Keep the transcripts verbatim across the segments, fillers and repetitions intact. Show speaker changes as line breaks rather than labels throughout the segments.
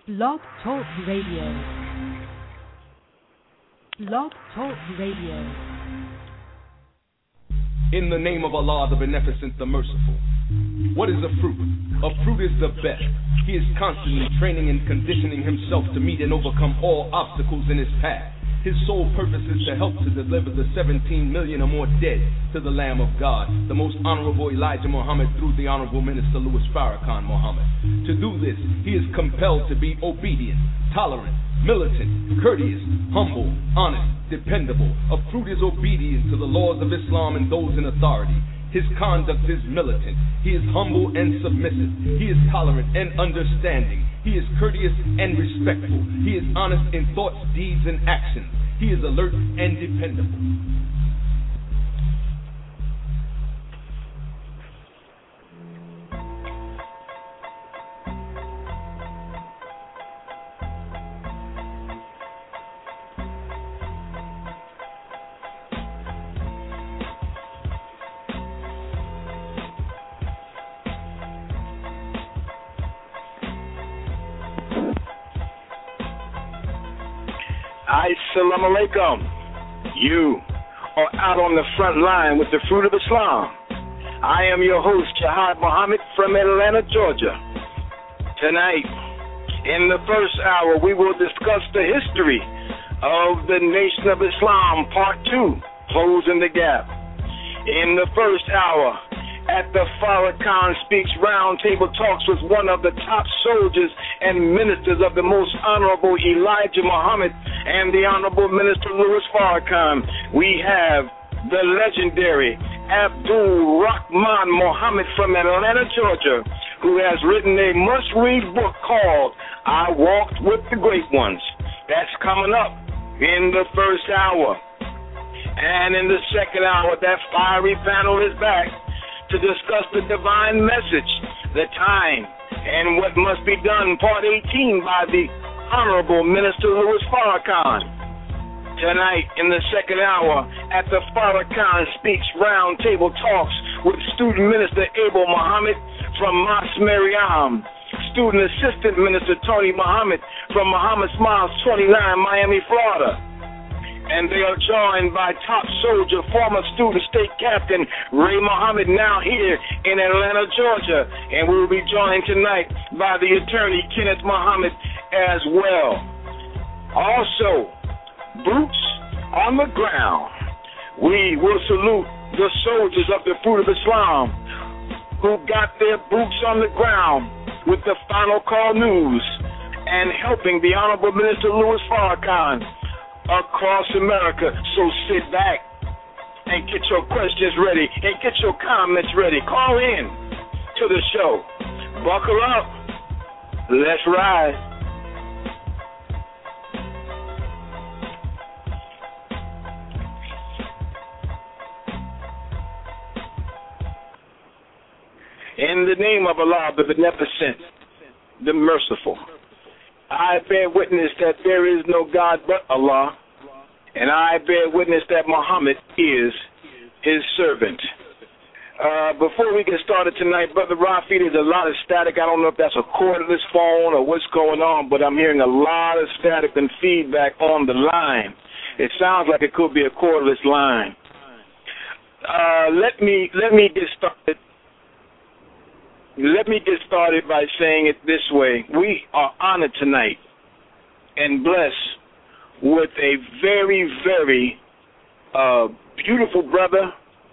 Blog Talk Radio. Blog Talk Radio.
In the name of Allah, the Beneficent, the Merciful. What is a fruit? A fruit is the best. He is constantly training and conditioning himself to meet and overcome all obstacles in his path. His sole purpose is to help to deliver the seventeen million or more dead to the Lamb of God, the most honorable Elijah Muhammad, through the honorable minister Louis Farrakhan Muhammad. To do this, he is compelled to be obedient, tolerant, militant, courteous, humble, honest, dependable. A fruit is obedient to the laws of Islam and those in authority. His conduct is militant. He is humble and submissive. He is tolerant and understanding. He is courteous and respectful. He is honest in thoughts, deeds, and actions. He is alert and dependable.
Assalamu alaikum. You are out on the front line with the fruit of Islam. I am your host, Jihad Muhammad from Atlanta, Georgia. Tonight, in the first hour, we will discuss the history of the Nation of Islam, Part two, Closing the Gap. In the first hour, at the Farrakhan Speaks Roundtable Talks with one of the top soldiers and ministers of the most honorable Elijah Muhammad and the honorable minister Louis Farrakhan, we have the legendary Abdul Rahman Muhammad from Atlanta, Georgia, who has written a must-read book called I Walked with the Great Ones. That's coming up in the first hour. And in the second hour, that fiery panel is back to discuss the divine message, the time, and what must be done, part eighteen by the Honorable Minister Louis Farrakhan. Tonight, in the second hour, at the Farrakhan Speaks Roundtable Talks with Student Minister Abel Muhammad from Mas Mariam, Student Assistant Minister Tony Muhammad from Muhammad Smiles twenty-nine, Miami, Florida. And they are joined by top soldier, former student state captain Ray Muhammad, now here in Atlanta, Georgia. And we will be joined tonight by the attorney Kenneth Muhammad as well. Also, boots on the ground. We will salute the soldiers of the Fruit of Islam who got their boots on the ground with the Final Call News and helping the Honorable Minister Louis Farrakhan across America. So sit back and get your questions ready and get your comments ready. Call in to the show. Buckle up. Let's ride. In the name of Allah, the Beneficent, the Merciful, I bear witness that there is no God but Allah, and I bear witness that Muhammad is his servant. Uh, before we get started tonight, Brother Rafi, there's a lot of static. I don't know if that's a cordless phone or what's going on, but I'm hearing a lot of static and feedback on the line. It sounds like it could be a cordless line. Uh, let me let me get started. Let me get started by saying it this way. We are honored tonight and blessed with a very, very uh, beautiful brother,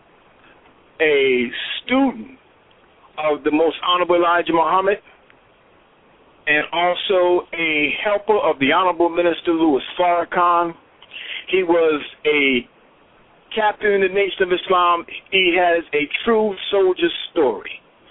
a student of the most honorable Elijah Muhammad, and also a helper of the honorable minister Louis Farrakhan. He was a captain in the Nation of Islam. He has a true soldier's story.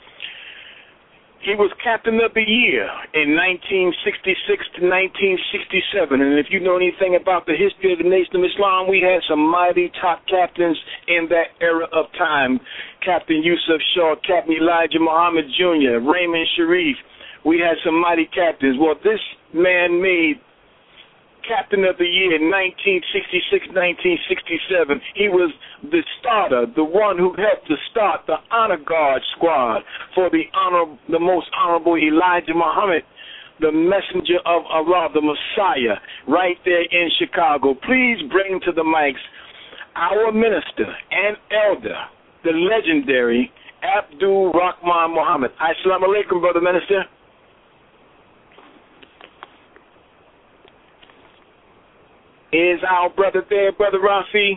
He was Captain of the Year in nineteen sixty-six to nineteen sixty-seven. And if you know anything about the history of the Nation of Islam, we had some mighty top captains in that era of time. Captain Yusuf Shaw, Captain Elijah Muhammad Junior, Raymond Sharif. We had some mighty captains. Well, this man made Captain of the Year in nineteen sixty-six nineteen sixty-seven. He was the starter, the one who helped to start the Honor Guard Squad for the honor, the most honorable Elijah Muhammad, the messenger of Allah, the Messiah, right there in Chicago. Please bring to the mics our minister and elder, the legendary Abdul Rahman Muhammad. Assalamu alaikum, brother minister. Is our brother there, Brother Rafi?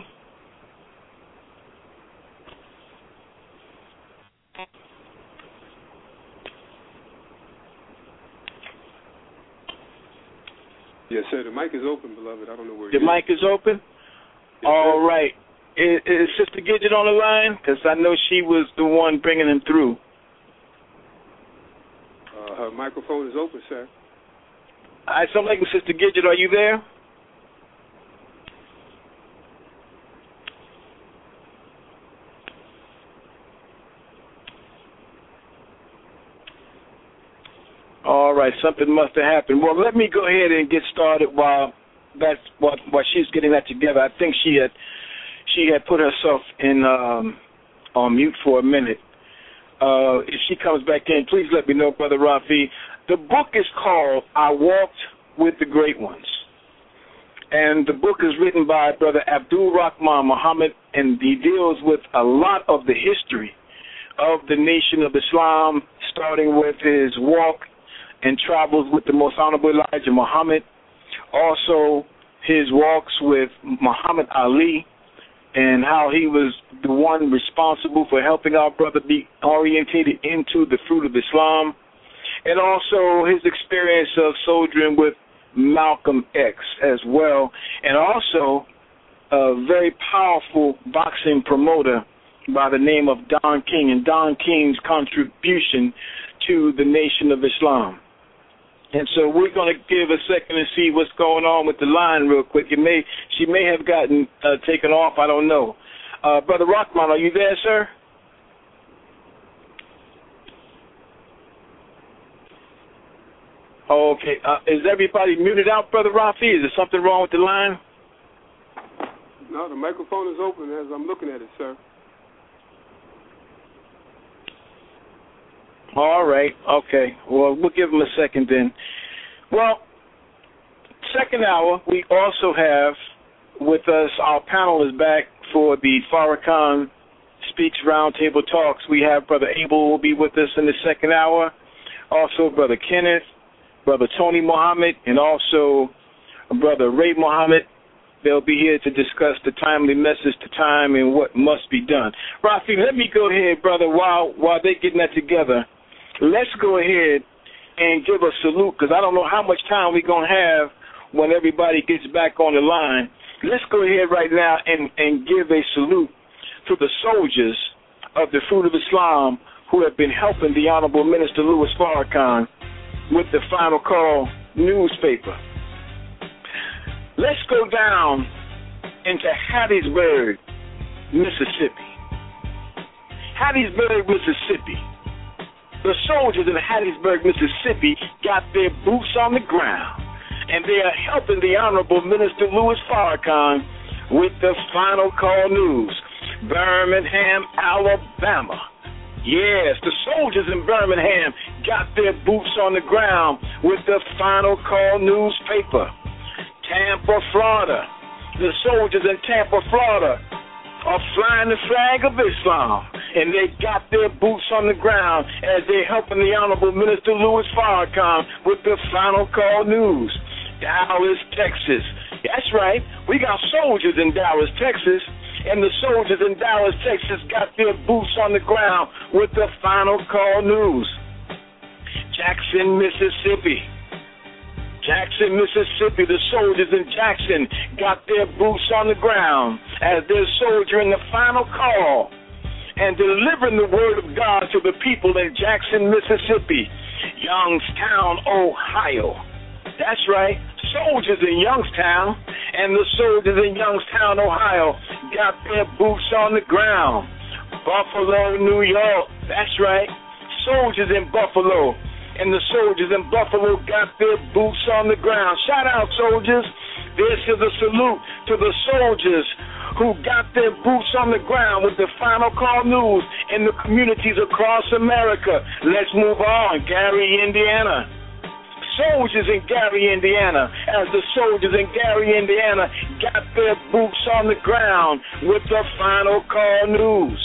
Yes, sir. The mic is open, beloved. I don't know where
The
you
mic is open?
Yes,
All
sir.
right. Is, is Sister Gidget on the line? Because I know she was the one bringing him through.
Uh, her microphone is open, sir.
Assalamu alaikum, Sister Gidget. Are you there? All right, something must have happened. Well, let me go ahead and get started while that's what while she's getting that together. I think she had she had put herself in um, on mute for a minute. Uh, if she comes back in, please let me know, Brother Rafi. The book is called "I Walked with the Great Ones," and the book is written by Brother Abdul Rahman Muhammad, and he deals with a lot of the history of the Nation of Islam, starting with his walk and travels with the Most Honorable Elijah Muhammad, also his walks with Muhammad Ali, and how he was the one responsible for helping our brother be orientated into the fruit of Islam, and also his experience of soldiering with Malcolm X as well, and also a very powerful boxing promoter by the name of Don King, and Don King's contribution to the Nation of Islam. And so we're going to give a second and see what's going on with the line real quick. It may She may have gotten uh, taken off. I don't know. Uh, Brother Rahman, are you there, sir? Oh, okay. Uh, is everybody muted out, Brother Rafi? Is there something wrong with the line?
No, the microphone is open as I'm looking at it, sir.
All right. Okay. Well, we'll give him a second then. Well, second hour, we also have with us, our panel is back for the Farrakhan Speaks Roundtable Talks. We have Brother Abel will be with us in the second hour. Also, Brother Kenneth, Brother Tony Muhammad, and also Brother Ray Muhammad. They'll be here to discuss the timely message to time and what must be done. Rafi, let me go ahead, brother, while while they're getting that together. Let's go ahead and give a salute, because I don't know how much time we're going to have when everybody gets back on the line. Let's go ahead right now and, and give a salute to the soldiers of the Fruit of Islam who have been helping the Honorable Minister Louis Farrakhan with the Final Call newspaper. Let's go down into Hattiesburg, Mississippi. Hattiesburg, Mississippi. The soldiers in Hattiesburg, Mississippi got their boots on the ground, and they are helping the Honorable Minister Louis Farrakhan with the Final Call news. Birmingham, Alabama. Yes, the soldiers in Birmingham got their boots on the ground with the Final Call newspaper. Tampa, Florida. The soldiers in Tampa, Florida are flying the flag of Islam, and they got their boots on the ground as they're helping the Honorable Minister Louis Farrakhan with the Final Call news. Dallas, Texas. That's right. We got soldiers in Dallas, Texas, and the soldiers in Dallas, Texas got their boots on the ground with the Final Call news. Jackson, Mississippi. Jackson, Mississippi, the soldiers in Jackson got their boots on the ground as they're soldiering the Final Call and delivering the word of God to the people in Jackson, Mississippi. Youngstown, Ohio. That's right, soldiers in Youngstown, and the soldiers in Youngstown, Ohio got their boots on the ground. Buffalo, New York. That's right, soldiers in Buffalo. And the soldiers in Buffalo got their boots on the ground. Shout out, soldiers. This is a salute to the soldiers who got their boots on the ground with the Final Call news in the communities across America. Let's move on. Gary, Indiana. soldiers in Gary, Indiana, as the soldiers in Gary, Indiana got their boots on the ground with the final call news.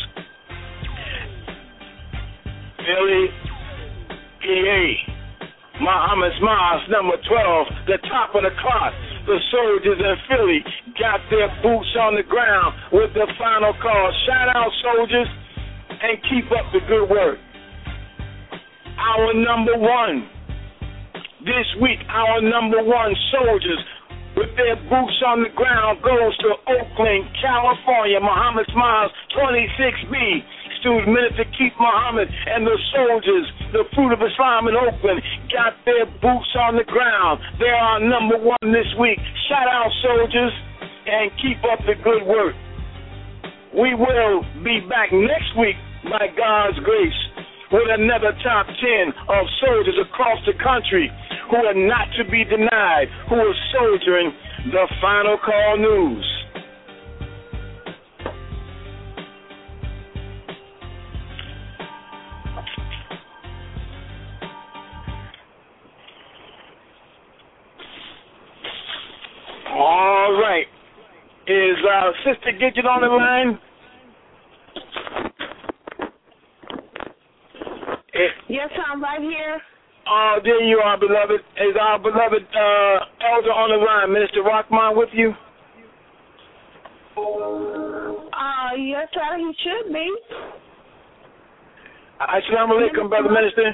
Philly, P A, Muhammad's Mosque, number twelve, the top of the clock. The soldiers in Philly got their boots on the ground with the final call. Shout out, soldiers, and keep up the good work. Our number one, this week, our number one soldiers with their boots on the ground goes to Oakland, California, Muhammad's Mosque, twenty-six B. Student Minister Keith Muhammad and the soldiers, the Fruit of Islam in Oakland, got their boots on the ground. They are number one this week. Shout out, soldiers, and keep up the good work. We will be back next week, by God's grace, with another top ten of soldiers across the country who are not to be denied, who are soldiering the final call news. All right. Is uh, Sister Gidget on the line?
Yes, I'm right here.
Oh, there you are, beloved. Is our beloved uh, elder on the line, Minister Rockman, with you?
Uh, yes, sir, he should be.
Assalamu alaikum, brother minister.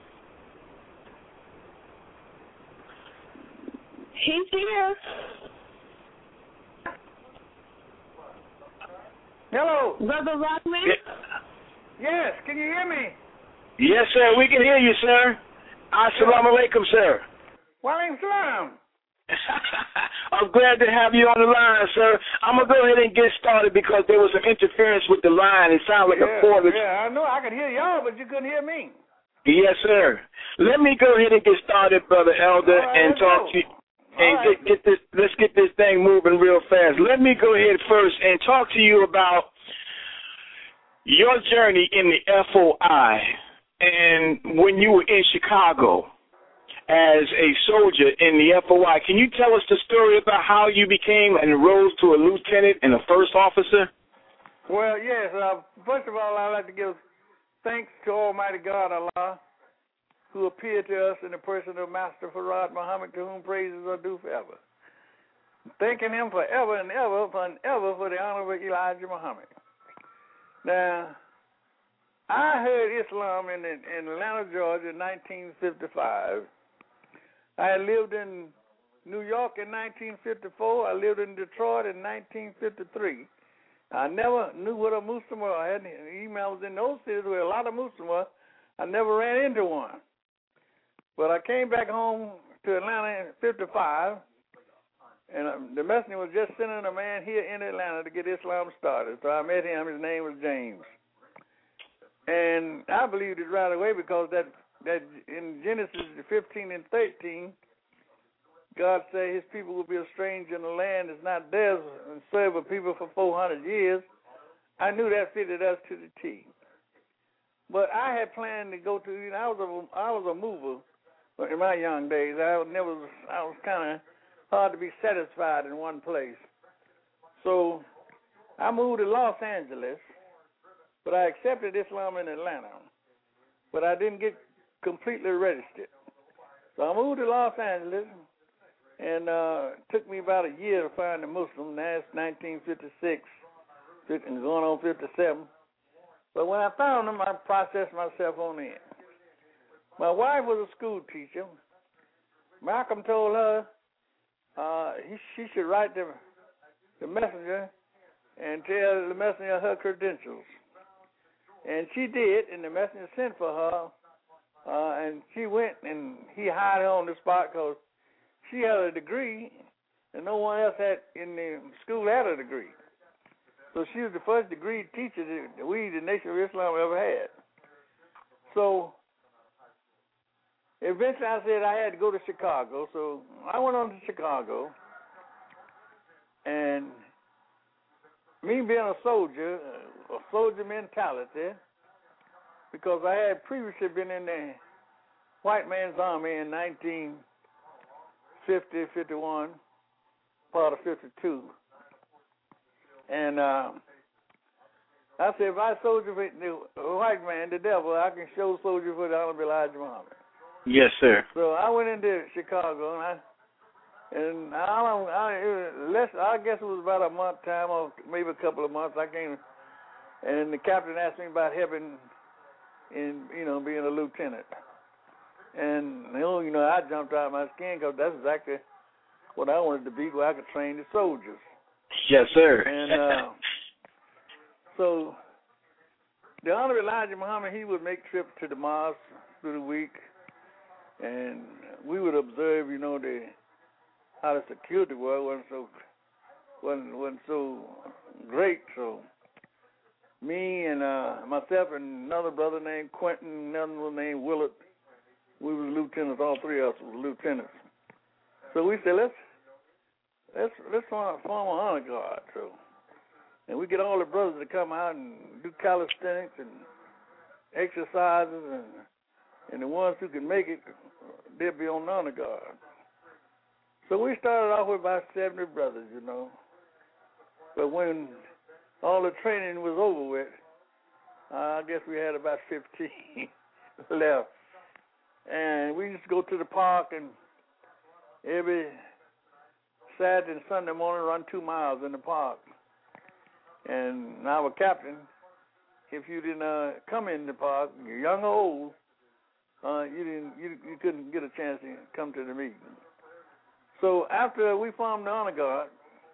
He's here.
Hello.
Brother Rockman?
Yes, can you hear me?
Yes, sir, we can hear you, sir. Assalamu alaikum, sir.
Walaikum salam.
I'm glad to have you on the line, sir. I'm going to go ahead and get started because there was some interference with the line. It sounded like
yeah,
a poor...
Yeah, I know. I could hear y'all, but you couldn't hear me.
Yes, sir. Let me go ahead and get started, Brother Elder,
right,
and talk
go.
to you. And
right.
get, get this. Let's get this thing moving real fast. Let me go ahead first and talk to you about your journey in the F O I and when you were in Chicago as a soldier in the F O I. Can you tell us the story about how you became and rose to a lieutenant and a first officer?
Well, yes. Uh, first of all, I'd like to give thanks to Almighty God, Allah, who appeared to us in the person of Master Farad Muhammad, to whom praises are due forever. Thanking him forever and ever, and ever for the Honorable Elijah Muhammad. Now, I heard Islam in, in Atlanta, Georgia in nineteen fifty-five. I had lived in New York in nineteen fifty-four. I lived in Detroit in nineteen fifty-three. I never knew what a Muslim was. I had emails in those cities where a lot of Muslims were. I never ran into one. But I came back home to Atlanta in fifty-five, and the messenger was just sending a man here in Atlanta to get Islam started. So I met him. His name was James. And I believed it right away because that, that in Genesis fifteen and thirteen, God said his people will be a stranger in the land that's not theirs and serve a people for four hundred years. I knew that fitted us to the T. But I had planned to go to, you know, I was a, I was a mover in my young days. I was never, I was kind of hard to be satisfied in one place. So I moved to Los Angeles, but I accepted Islam in Atlanta. But I didn't get completely registered. So I moved to Los Angeles, and uh, it took me about a year to find a Muslim. That's nineteen fifty-six, and going on fifty-seven. But when I found them, I processed myself on in. My wife was a school teacher. Malcolm told her uh, he, she should write the, the messenger and tell the messenger her credentials. And she did, and the messenger sent for her, uh, and she went, and he hired her on the spot because she had a degree, and no one else had in the school had a degree. So she was the first degree teacher that we, the Nation of Islam, ever had. So eventually I said I had to go to Chicago. So I went on to Chicago. And me being a soldier, a soldier mentality, because I had previously been in the White Man's Army in nineteen fifty, fifty-one, part of fifty-two. And uh, I said, if I soldier for the white man, the devil, I can show soldier for the Honorable Elijah Muhammad.
Yes, sir.
So I went into Chicago, and I, and I, I, it was less, I guess it was about a month time, or maybe a couple of months. I came, and the captain asked me about helping in, you know, being a lieutenant. And, you know, you know, I jumped out of my skin because that's exactly what I wanted to be, where I could train the soldiers.
Yes, sir.
And uh, so the Honorable Elijah Muhammad, he would make trips to the mosque through the week, and we would observe, you know, the how the security was wasn't so wasn't, wasn't so great. So me and uh, myself and another brother named Quentin, another one named Willard, we were lieutenants. All three of us were lieutenants. So we said, let's let's let's form a honor guard. So, and we get all the brothers to come out and do calisthenics and exercises, and and the ones who can make it, they'll be on the honor guard. So we started off with about seventy brothers, you know. But when all the training was over with, uh, I guess we had about fifteen left. And we used to go to the park, and every Saturday and Sunday morning run two miles in the park. And our captain, if you didn't uh, come in the park, you're young or old, uh, you didn't, you, you couldn't get a chance to come to the meeting. So after we formed the honor guard,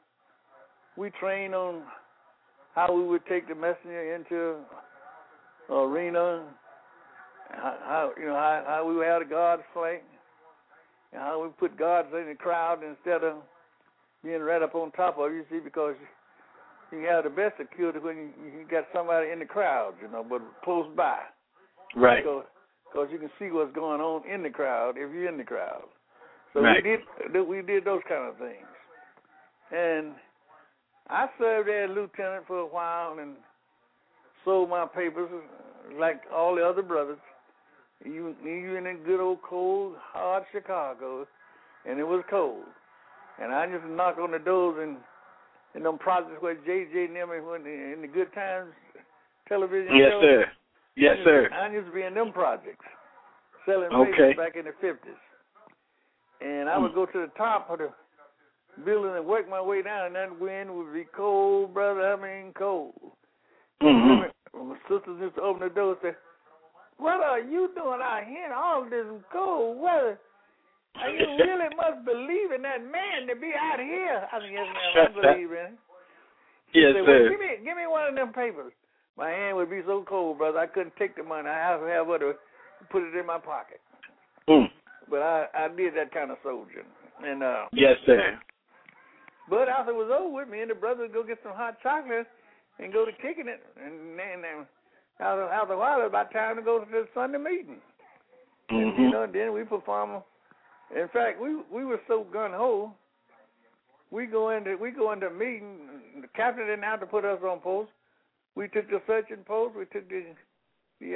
we trained on how we would take the messenger into an arena. How, how you know how, how we would have the guards flank, and how we put guards in the crowd instead of being right up on top of you. See, because you have the best security when you, you got somebody in the crowd, you know, but close by.
Right.
Because you can see what's going on in the crowd if you're in the crowd. So
right.
we did we did those kind of things, and I served as lieutenant for a while and sold my papers like all the other brothers. You, you in a good old cold, hard Chicago, and it was cold. And I just knock on the doors and in them projects where J J and them in the, in the Good Times television
yes,
shows.
Sir. Yes,
I
sir.
Used, I used to be in them projects, selling
okay.
papers back in the fifties. And I would go to the top of the building and work my way down, and that wind would be cold, brother. I mean, cold.
Mm-hmm.
My sisters used to open the door and say, "What are you doing out here in all this cold weather? And you really must believe in that man to be out here." I said, "Yes, ma'am, I believe in it."
Yes,
said,
sir.
well, give me, give me one of them papers. My hand would be so cold, brother, I couldn't take the money. I have to have what to put it in my pocket.
Mm.
But I, I did that kind of soldiering. And uh,
yes, sir.
But after it was over with, me and the brother would go get some hot chocolate and go to kicking it. And then after, after a while, it was about time to go to the Sunday meeting.
Mm-hmm.
And, you know, then we perform. In fact, we we were so gun-ho, we go into we go into a meeting. The captain didn't have to put us on post. We took the searching post. We took the the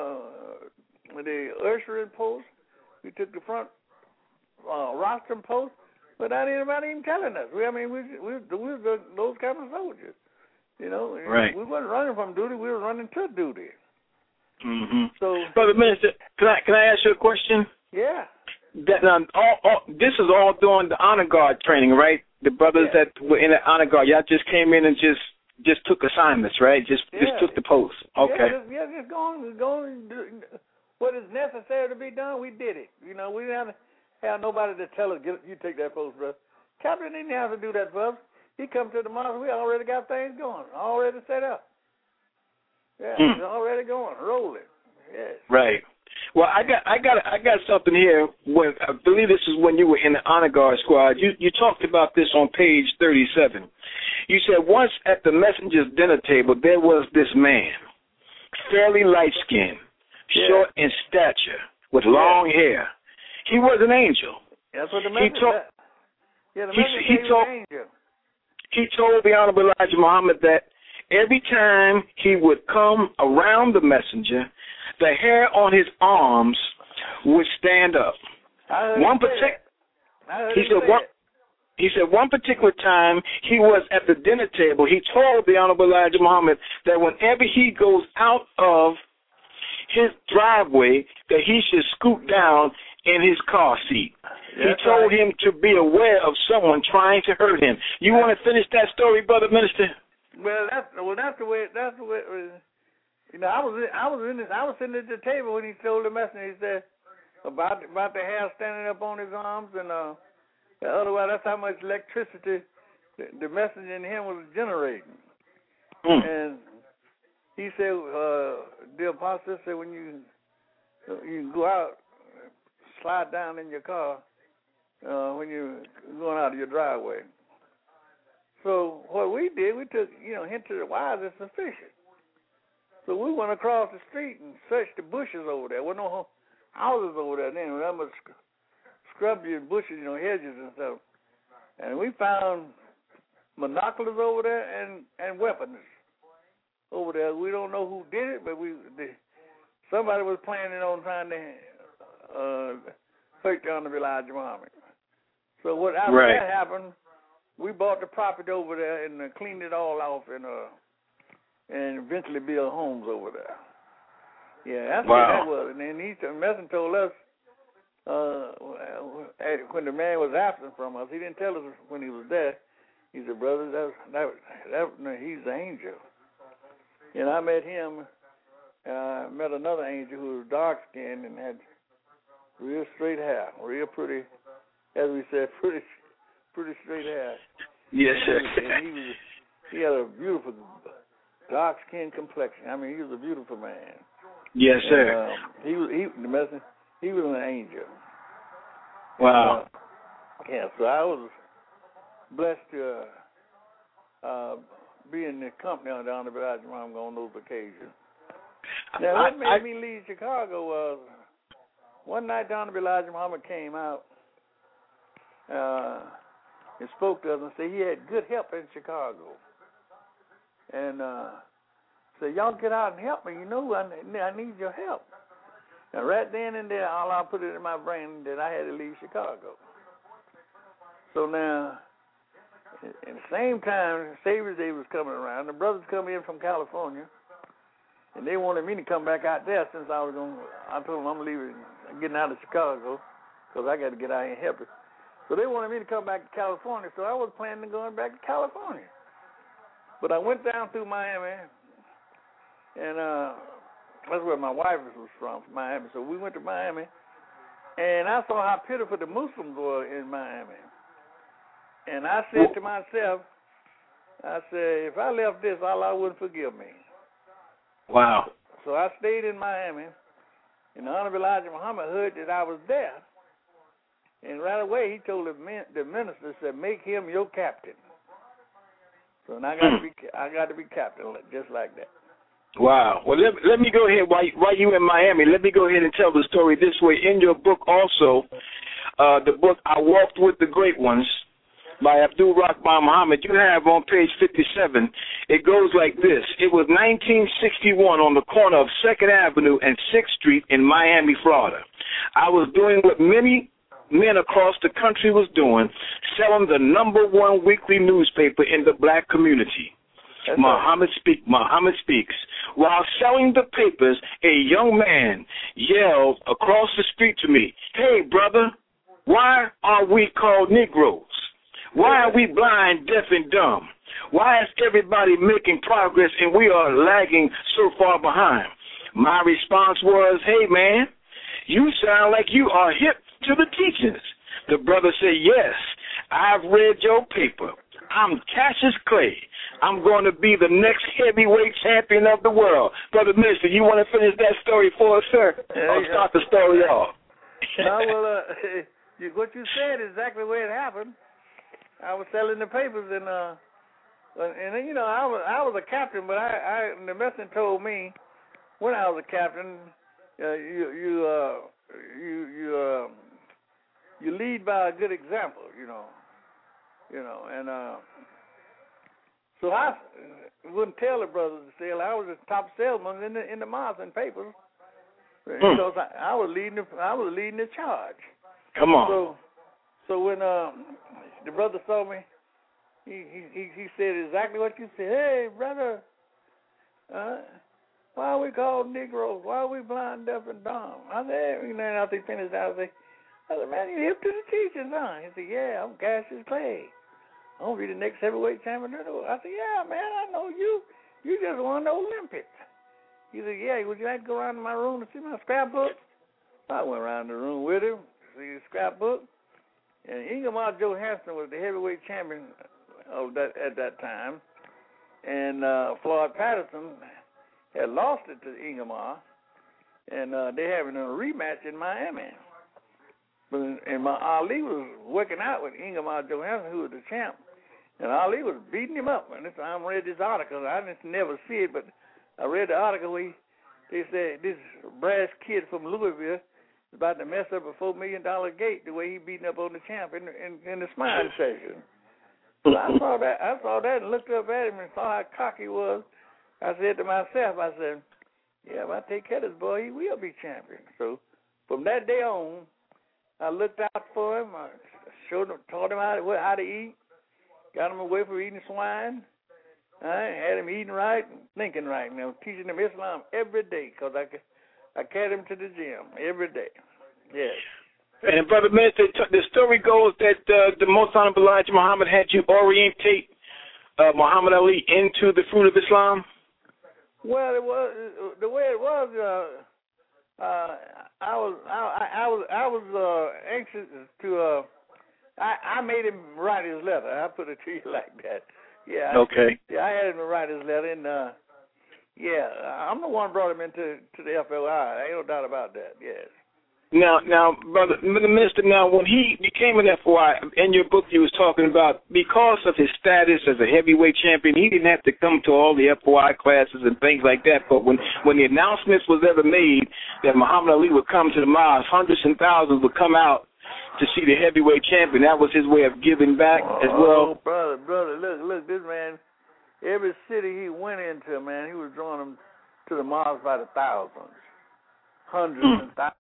uh, the ushering post. We took the front uh, rostrum post. Without anybody even telling us. We, I mean, we we we were those kind of soldiers, you know.
Right.
We weren't running from duty. We were running to duty.
Mm-hmm.
So,
Brother Minister, can I can I ask you a question?
Yeah.
That um, all, all this is all during the honor guard training, right? The brothers
yeah.
that were in the honor guard, y'all just came in and just just took assignments, right? Just
yeah.
just took the post. Okay.
Yeah, just, yeah, just go on, go on and do what is necessary to be done. We did it. You know, we didn't have to have nobody to tell us, get, you take that post, brother. Captain didn't have to do that for us. He come to the mosque, we already got things going, already set up. Yeah,
mm.
it's already going, rolling. Yes.
Right. Well, I got, I got, I got something here. When I believe this is when you were in the honor guard squad. You, you talked about this on page thirty-seven. You said once at the messenger's dinner table there was this man, fairly light skinned,
yeah.
short in stature, with yeah. long hair. He was an angel.
That's what the message
said.
Yeah, the
he,
message
he,
he
told,
was an angel.
He told the Honorable Elijah Muhammad that every time he would come around the messenger, the hair on his arms would stand up.
I heard
One
him say
particular.
that. I heard
He
him
said
say
one.
that.
He said one particular time he was at the dinner table. He told the Honorable Elijah Muhammad that whenever he goes out of his driveway, that he should scoot down in his car seat. He
That's
told
right.
him to be aware of someone trying to hurt him. You want to finish that story, Brother Minister?
Well, that's well, that's the way. That's the way. It was. You know, I was in, I was in this. I was sitting at the table when he told the messenger. He said about about the hair standing up on his arms, and uh, otherwise, that's how much electricity the, the messenger in him was generating.
Mm.
And he said, uh, the apostle said, when you you go out, slide down in your car uh, when you're going out of your driveway. So what we did, we took, you know, hint to the wise is sufficient. So we went across the street and searched the bushes over there. There were no houses over there then. That much scrubby bushes, you know, hedges and stuff. And we found monoculars over there and, and weapons over there. We don't know who did it, but we the, somebody was planning on trying to uh, hurt the Honorable Elijah Muhammad. So what after
right.
that happened, we bought the property over there and uh, cleaned it all off and uh, and eventually built homes over there. Yeah, that's
wow.
what that was. And then he, the messenger told us uh, when the man was absent from us, he didn't tell us when he was there. He said, brother, that, that, that, no, he's the angel. And I met him. I uh, met another angel who was dark-skinned and had real straight hair, real pretty, as we said, pretty pretty straight hair.
Yes, sir.
And he was, he had a beautiful dark-skinned complexion. I mean, he was a beautiful man.
Yes, sir.
And, um, he was he the messenger. He was an angel.
Wow.
Uh, yeah, so I was blessed to uh, uh, be in the company of the Honorable Elijah Muhammad on those occasions. Now, what made
I, I,
me leave Chicago was one night the Honorable Elijah Muhammad came out uh, and spoke to us and said he had good help in Chicago. And uh, said, y'all get out and help me. You know, I, I need your help. Now, right then and there, all I put it in my brain that I had to leave Chicago. So now, at the same time, Savior's Day was coming around. The brothers come in from California, and they wanted me to come back out there since I was going. I told them I'm leaving, getting out of Chicago, because I got to get out here and help it. So they wanted me to come back to California. So I was planning on going back to California. But I went down through Miami, and uh, that's where my wife was from, Miami. So we went to Miami, and I saw how pitiful the Muslims were in Miami. And I said to myself, I said, if I left this, Allah wouldn't forgive me.
Wow.
So I stayed in Miami, and the Honorable Elijah Muhammad heard that I was there. And right away, he told the, min- the minister, said, make him your captain. So and I got to be, I got to be captain, just like that.
Wow. Well, let, let me go ahead, while, while you in Miami, let me go ahead and tell the story this way. In your book also, uh, the book, I Walked with the Great Ones, by Abdul Rahman Muhammad, you have on page fifty-seven, it goes like this. It was nineteen sixty-one on the corner of second Avenue and sixth Street in Miami, Florida. I was doing what many men across the country was doing, selling the number one weekly newspaper in the black community.
That's
Muhammad speak. Muhammad Speaks. While selling the papers, a young man yelled across the street to me, "Hey, brother, why are we called Negroes? Why are we blind, deaf, and dumb? Why is everybody making progress and we are lagging so far behind?" My response was, "Hey, man, you sound like you are hip to the teachings." The brother said, "Yes, I've read your paper. I'm Cassius Clay. I'm going to be the next heavyweight champion of the world." Brother Minister, you want to finish that story for us, sir?
Yeah,
I'll
yeah.
start the story off.
No, well, uh, you, what you said is exactly the way it happened. I was selling the papers, and uh, and then, you know, I was I was a captain, but I, I the messenger told me when I was a captain, uh, you you uh, you you uh, you lead by a good example, you know, you know, and uh, so I wouldn't tell the brothers to sell. I was the top salesman in the in the mosque and papers,
Mm.
Because I, I was leading the I was leading the charge.
Come on.
So so when uh, the brother saw me, he, he he said exactly what you said. Hey, brother, uh, why are we called Negroes? Why are we blind, deaf, and dumb? I said, you know, and after he finished that, I said, I said, man, you hip to the teachers, huh? He said, yeah, I'm Cassius Clay. I'm going to be the next heavyweight champion. I said, yeah, man, I know you. You just won the Olympics. He said, yeah, would you like to go around to my room to see my scrapbook? I went around the room with him, see his scrapbook. And Ingemar Johansson was the heavyweight champion of that at that time. And uh, Floyd Patterson had lost it to Ingemar. And uh, they're having a rematch in Miami. But, and my Ali was working out with Ingemar Johansson, who was the champ. And Ali was beating him up. And this, I read this article. I didn't never see it, but I read the article where he, they said this brass kid from Louisville is about to mess up a four million dollars gate the way he beating up on the champ in, in, in the spine session. So I saw that. I saw that and looked up at him and saw how cocky he was. I said to myself, I said, yeah, if I take care of this boy, he will be champion. So from that day on, I looked out for him. I showed him, taught him how to, how to eat, got him away from eating swine. I had him eating right and thinking right. And I was teaching him Islam every day because I, I carried him to the gym every day. Yes.
And, Brother Minister, the story goes that uh, the Most Honorable Elijah Muhammad had you orientate uh, Muhammad Ali into the fruit of Islam?
Well, it was the way it was. Uh, uh, I was I, I was I was uh, anxious to. Uh, I, I made him write his letter. I put it to you like that. Yeah.
Okay.
I, yeah, I had him write his letter, and uh, yeah, I'm the one who brought him into to the F L I. Ain't no doubt about that. Yes.
Now, now, brother, the minister. Now, when he became an F O I, in your book, you was talking about because of his status as a heavyweight champion, he didn't have to come to all the F O I classes and things like that. But when when the announcements was ever made that Muhammad Ali would come to the mosque, hundreds and thousands would come out to see the heavyweight champion. That was his way of giving back as well.
Oh, brother, brother, look, look, this man. Every city he went into, man, he was drawing them to the mosque by the thousands, hundreds mm. and thousands.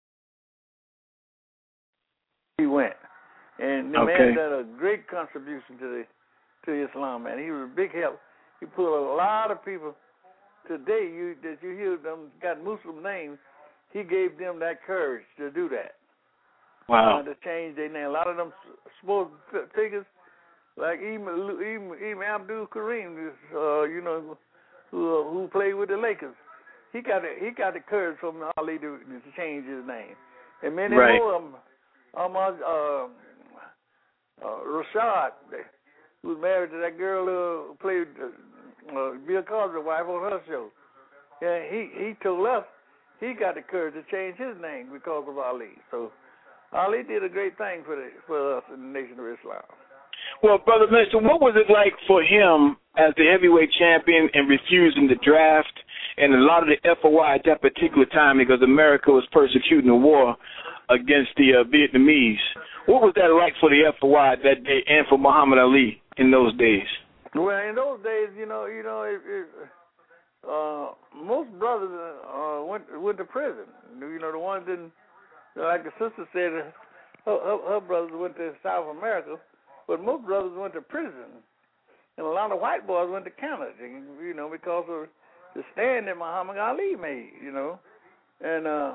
He went, and the
okay.
man did a great contribution to the to Islam. Man, he was a big help. He put a lot of people today. You that you hear them got Muslim names. He gave them that courage to do that.
Wow.
Uh, to change their name. A lot of them sports figures, like Imam Abdul Kareem, uh, you know, who uh, who played with the Lakers. He got a, he got the courage from Ali to, to change his name, and many
right.
more of them. Almost uh, uh, Rashad, who was married to that girl who played uh, uh, Bill Cosby's wife on her show. Yeah, he he told us he got the courage to change his name because of Ali. So Ali did a great thing for the, for us in the Nation of Islam.
Well, Brother Minister, what was it like for him as the heavyweight champion and refusing the draft and a lot of the F O I at that particular time because America was persecuting the war against the uh, Vietnamese? What was that like for the F O I that day and for Muhammad Ali in those days?
Well, in those days, you know, you know, it, it, uh, most brothers uh, went went to prison. You know, the ones in, like the sister said, her, her, her brothers went to South America, but most brothers went to prison, and a lot of white boys went to Canada. You know, because of the stand that Muhammad Ali made. You know, and. Uh,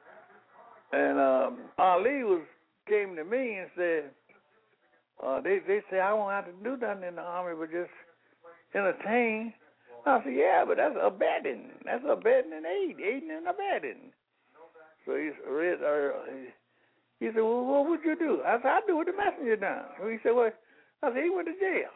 And um, Ali was came to me and said, uh, they they say I won't have to do nothing in the army but just entertain. I said, yeah, but that's abetting. That's abetting and aid, aiding and abetting. So he read, uh, he said, well, what would you do? I said, I do what the messenger done. He said, well, I said, he went to jail.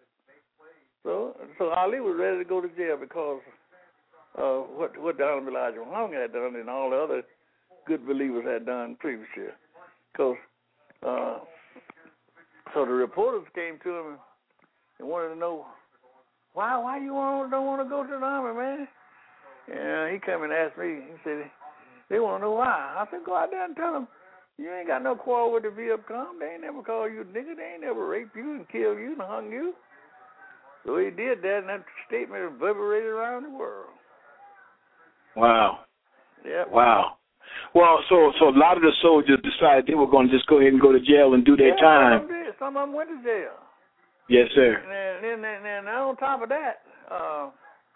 So so Ali was ready to go to jail because of what what the Honorable Elijah Muhammad had done and all the other good believers had done previously. Because uh, so the reporters came to him and wanted to know why why you don't want to go to the army, man. And he came and asked me. He said they want to know why. I said go out there and tell them you ain't got no quarrel with the Vietcong. They ain't never called you a nigga. They ain't never raped you and killed you and hung you. So he did that, and that statement reverberated around the world.
Wow.
Yeah.
Wow. Well, so so a lot of the soldiers decided they were going to just go ahead and go to jail and do their
yeah,
time.
Some of them did. Some of them went to jail.
Yes, sir.
And then, and, and on top of that, uh,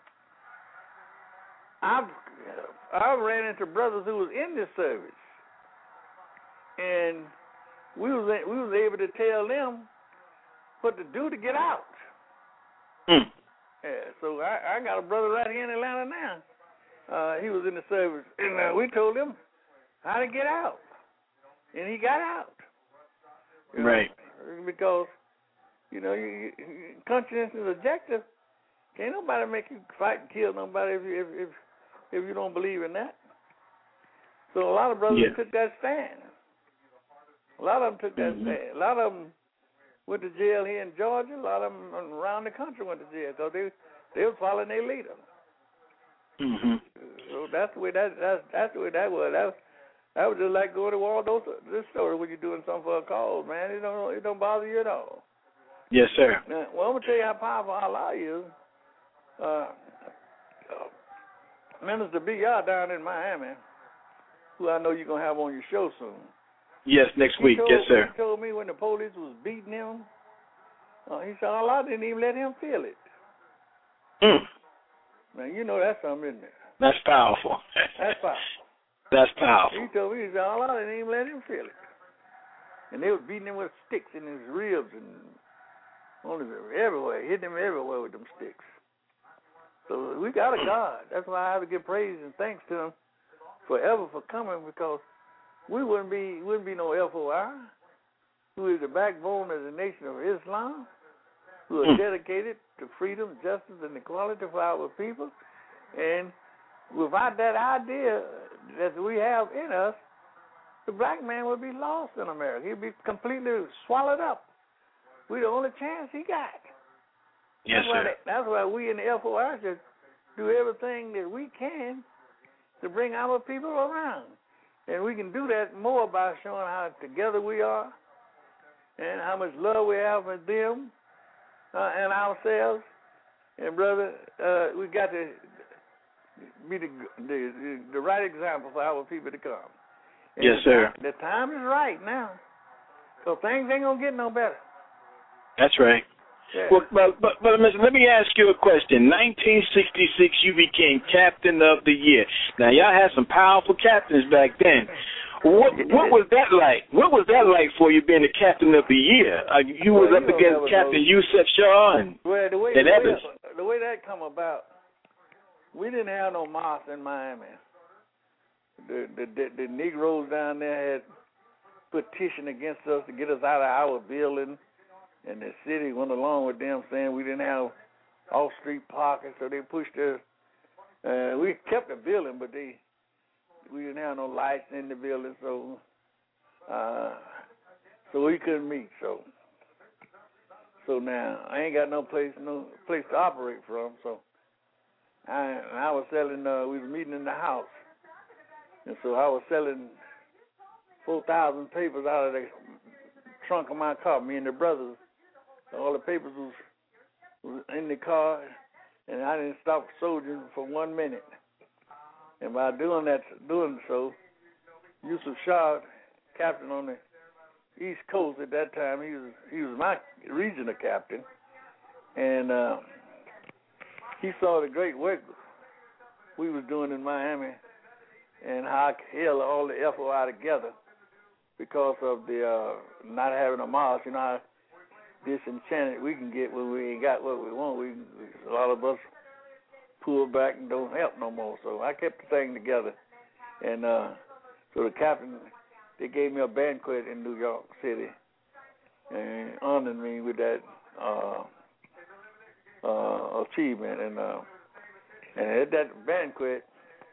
I've I ran into brothers who was in this service, and we was we was able to tell them what to do to get out.
Mm.
Yeah, so I, I got a brother right here in Atlanta now. Uh, he was in the service, and uh, we told him how to get out, and he got out. You know,
right.
Because you know, you, you, conscience is objective. Can't nobody make you fight and kill nobody if you if if, if you don't believe in that. So a lot of brothers
yeah.
took that stand. A lot of them took that
mm-hmm.
stand. A lot of them went to jail here in Georgia. A lot of them around the country went to jail because they they was following their leader.
Mm-hmm.
So that's the way that that's that's the way that was. That was, that was just like going to war. Those this story when you're doing something for a cause, man. It don't it don't bother you at all.
Yes, sir.
Now, well, I'm gonna tell you how powerful Allah is. Uh, uh, Minister B R down in Miami, who I know you're gonna have on your show soon.
Yes, next
he
week.
Told,
yes, sir.
He told me when the police was beating him, uh, he said Allah didn't even let him feel it.
Mm.
Now you know that's something, isn't it?
That's powerful.
That's powerful.
That's powerful.
He told me he said Allah didn't even let him feel it, and they was beating him with sticks in his ribs and only everywhere, hitting him everywhere with them sticks. So we got a God. That's why I have to give praise and thanks to him forever for coming, because we wouldn't be wouldn't be no F O R, who is the backbone of the Nation of Islam, who are dedicated to freedom, justice, and equality for our people. And without that idea that we have in us, the black man would be lost in America. He'd be completely swallowed up. We're the only chance he got.
Yes,
that's why
sir.
They, that's why we in the F O R should do everything that we can to bring our people around. And we can do that more by showing how together we are and how much love we have for them uh, and ourselves. And, brother, uh, we got to be the, the the right example for our people to come. And
yes, sir.
The time is right now. So things ain't going to get no better.
That's right.
Yeah.
Well, but, but, but let me ask you a question. nineteen sixty-six, you became Captain of the Year. Now, y'all had some powerful captains back then. What what was that like? What was that like for you being the Captain of the Year? Uh, you
well,
was up
you
against Captain Yusuf Shah and,
well, the way,
and
the
others.
Way, the way that come about, we didn't have no mosque in Miami. The, the, the, the Negroes down there had petitioned against us to get us out of our building. And the city went along with them, saying we didn't have off-street parking, so they pushed us. Uh, we kept the building, but they we didn't have no lights in the building, so uh, so we couldn't meet. So so now I ain't got no place no place to operate from. So I I was selling. Uh, we was meeting in the house, and so I was selling four thousand papers out of the trunk of my car. Me and the brothers. All the papers was, was in the car, and I didn't stop soldiering for one minute. And by doing that, doing so, Yusuf Shah, captain on the East Coast at that time, he was he was my regional captain, and uh, he saw the great work we was doing in Miami, and how I held all the F O I together because of the uh, not having a mosque. You know how disenchanted we can get when we ain't got what we want. We a lot of us pull back and don't help no more. So I kept the thing together, and uh, so the captain, they gave me a banquet in New York City and honored me with that uh, uh, achievement. And uh, and at that banquet,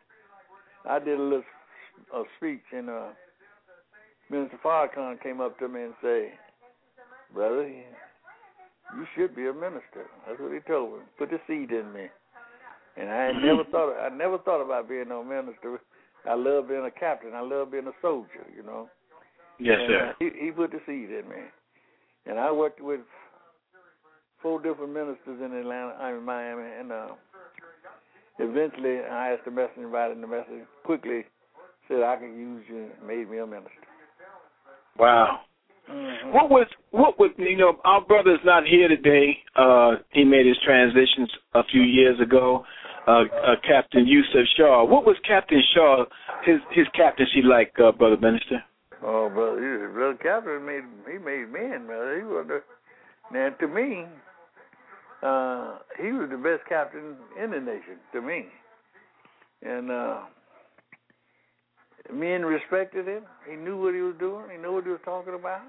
I did a little a speech, and uh, Minister Farrakhan came up to me and said, "Brother, you should be a minister." That's what he told me. Put the seed in me, and I had never thought. I never thought about being no minister. I love being a captain. I love being a soldier. You know.
Yes,
and,
sir.
Uh, he, he put the seed in me, and I worked with four different ministers in Atlanta, I mean Miami, and uh, eventually I asked the messenger about it, and the messenger quickly said I can use you and made me a minister.
Wow.
Mm-hmm.
What was, what was, you know, our brother's not here today. Uh, he made his transitions a few years ago, uh, uh, Captain Yusuf Shaw. What was Captain Shaw, his his captaincy like, uh, Brother Minister?
Oh, brother, he, brother Captain made, he made men, brother. He was the, now, to me, uh, he was the best captain in the nation, to me. And uh, men respected him. He knew what he was doing. He knew what he was talking about.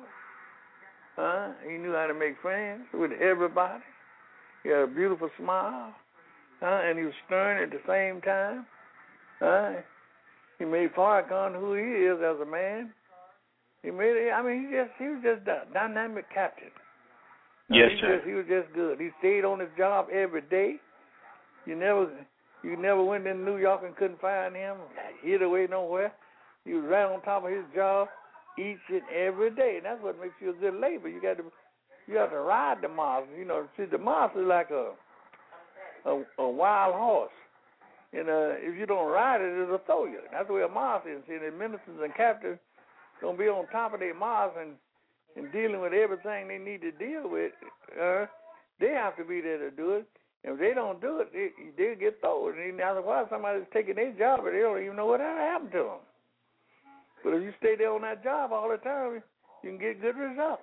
Uh, he knew how to make friends with everybody. He had a beautiful smile. Uh, and he was stern at the same time. Uh, he made Farrakhan who he is as a man. He made, I mean, he just he was just a dynamic captain.
Yes,
he
sir.
Just, he was just good. He stayed on his job every day. You never, you never went in New York and couldn't find him, hid away nowhere. He was right on top of his job each and every day, and that's what makes you a good laborer. You got to, you have to ride the moss. You know, see, the moss is like a, a, a wild horse, and uh, if you don't ride it, it'll throw you. That's the way a moss is. See, the ministers and captains gonna be on top of their moss and. and dealing with everything they need to deal with, uh, they have to be there to do it. If they don't do it, they, they'll get thrown. And otherwise, somebody's taking their job, and they don't even know what happened to them. But if you stay there on that job all the time, you can get good results.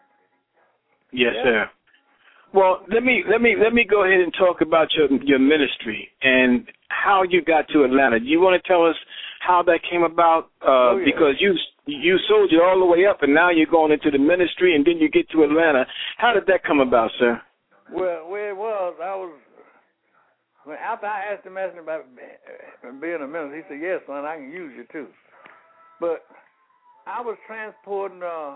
Yes,
yeah.
sir. Well, let me let me let me go ahead and talk about your your ministry and how you got to Atlanta. Do you want to tell us how that came about? Uh,
oh, yeah.
Because you you soldiered all the way up, and now you're going into the ministry, and then you get to Atlanta. How did that come about, sir?
Well, where it was, I was when after I asked the messenger about being a minister, he said, "Yes, son, I can use you too." But I was transporting uh,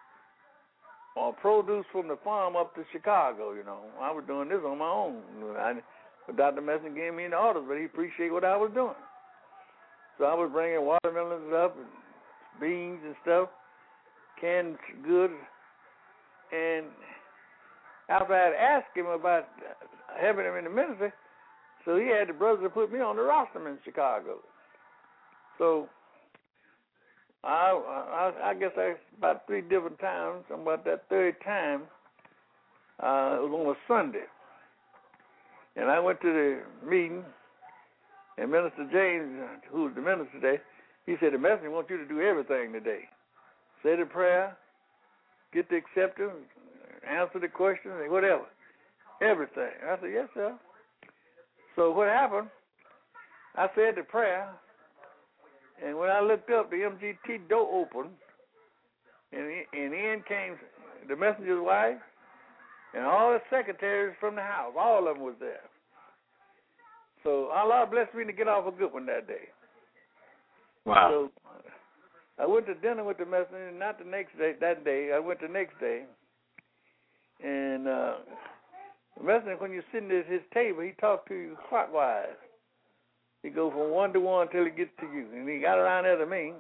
uh, produce from the farm up to Chicago. You know, I was doing this on my own. I, Doctor Messenger gave me the orders, but he appreciated what I was doing. So I was bringing watermelons up and beans and stuff, canned goods. And after I had asked him about having him in the ministry, so he had the brothers to put me on the roster in Chicago. So I, I, I guess I about three different times. About that third time, uh, it was on a Sunday. And I went to the meeting, and Minister James, who was the minister today, he said, the messenger wants you to do everything today. Say the prayer, get the acceptance, answer the questions, and whatever. Everything. I said, yes, sir. So what happened, I said the prayer, and when I looked up, the M G T door opened, and, and in came the messenger's wife, and all the secretaries from the house, all of them was there. So Allah blessed me to get off a good one that day.
Wow.
So I went to dinner with the messenger, not the next day, that day. I went the next day. And uh, the messenger, when you're sitting at his table, he talked to you clockwise. He goes from one to one until he gets to you. And he got around there to me.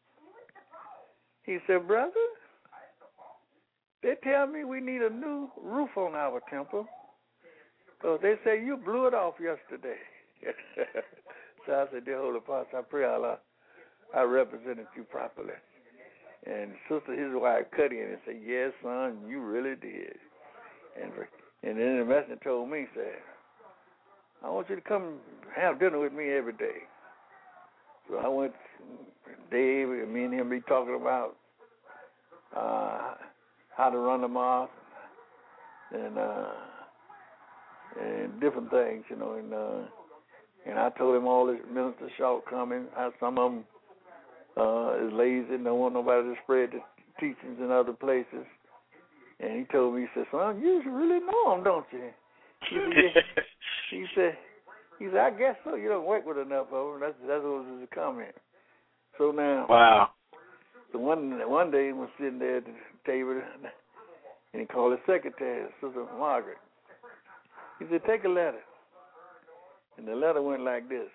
He said, brother, they tell me we need a new roof on our temple. So they say you blew it off yesterday. So I said, dear Holy Pastor, I pray Allah, I represented you properly. And sister, his wife, cut in and said, yes, son, you really did. And and then the messenger told me, said, I want you to come have dinner with me every day. So I went, Dave, and me and him be talking about uh, how to run the mosque and uh, and different things, you know. And uh, and I told him all this minister shortcomings, how some of them uh, is lazy and don't want nobody to spread the teachings in other places. And he told me, he said, son, you really know them, don't you? He said, yeah. he said, he said, I guess so. You don't work with enough of them. That's that's what was his comment. So now,
wow.
So one one day he was sitting there at the table, and he called his secretary, Sister Margaret. He said, take a letter. And the letter went like this.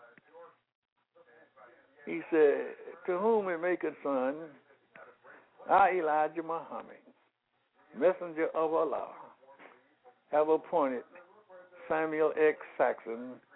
He said, to whom it may concern, I, Elijah Muhammad, messenger of Allah, have appointed Samuel X. Saxon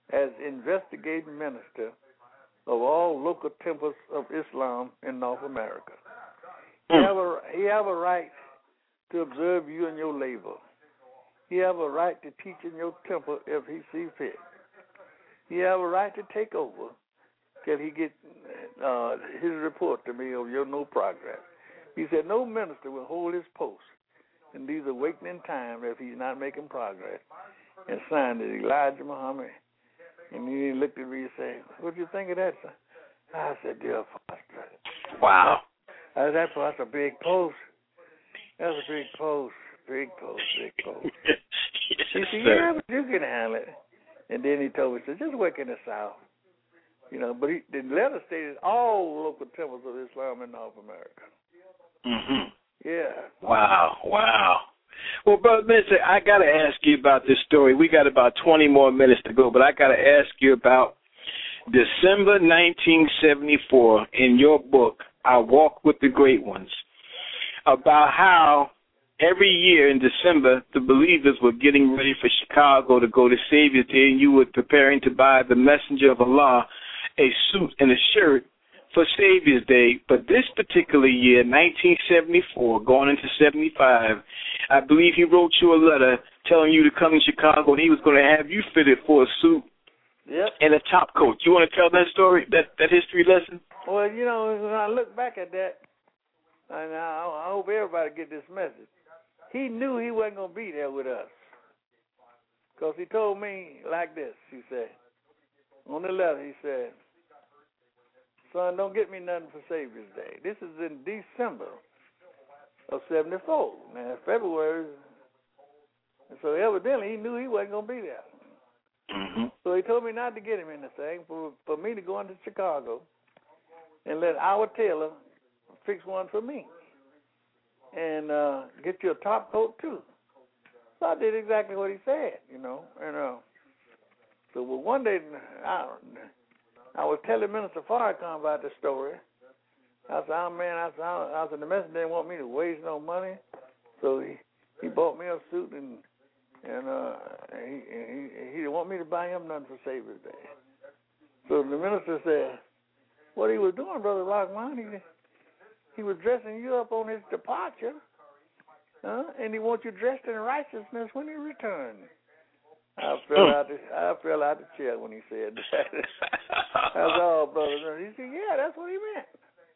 as investigating minister of all local temples of Islam in North America. He have a, he have a right to observe you and your labor. He have a right to teach in your temple if he see fit. He have a right to take over till he get uh, his report to me of your no progress. He said no minister will hold his post in these awakening times if he's not making progress. And signed it, Elijah Muhammad. And he looked at me and said, what do you think of that, son? I said, dear pastor.
Wow.
I said, that's, that's a big post. That's a big post. Big post, big post.
Yes,
He said,
sir.
yeah, but you can handle it. And then he told me, he said, just work in the South. You know, but he, the letter stated all local temples of Islam in North America.
Mm-hmm.
Yeah.
Wow, wow. Well, Brother Minister, I got to ask you about this story. We got about twenty more minutes to go, but I got to ask you about December nineteen seventy-four in your book, I Walk with the Great Ones, about how every year in December the believers were getting ready for Chicago to go to Savior's Day, and you were preparing to buy the Messenger of Allah a suit and a shirt for Savior's Day. But this particular year, nineteen seventy-four, going into seventy-five, I believe he wrote you a letter telling you to come to Chicago, and he was going to have you fitted for a suit
Yep.
and a top coat. You want to tell that story, that, that history lesson?
Well, you know, when I look back at that, and I, I hope everybody get this message, he knew he wasn't going to be there with us. Because he told me like this, he said, on the letter, he said, son, don't get me nothing for Savior's Day. This is in December of seventy-four. Now, February, so evidently he knew he wasn't going to be there.
Mm-hmm.
So he told me not to get him anything, for, for me to go into Chicago and let our tailor fix one for me and uh, get you a top coat, too. So I did exactly what he said, you know. And uh, so well, one day I, I was telling Minister Farrakhan about the story. I said, oh, man, I said, I said, the messenger didn't want me to waste no money, so he, he bought me a suit, and and uh, he, he he didn't want me to buy him nothing for Savior's Day. So the minister said, what he was doing, Brother Rockman, he, he was dressing you up on his departure, huh? And he wants you dressed in righteousness when he returns. I fell out the I fell out the chair when he said that. That's all, brother. He said, yeah, that's what he meant.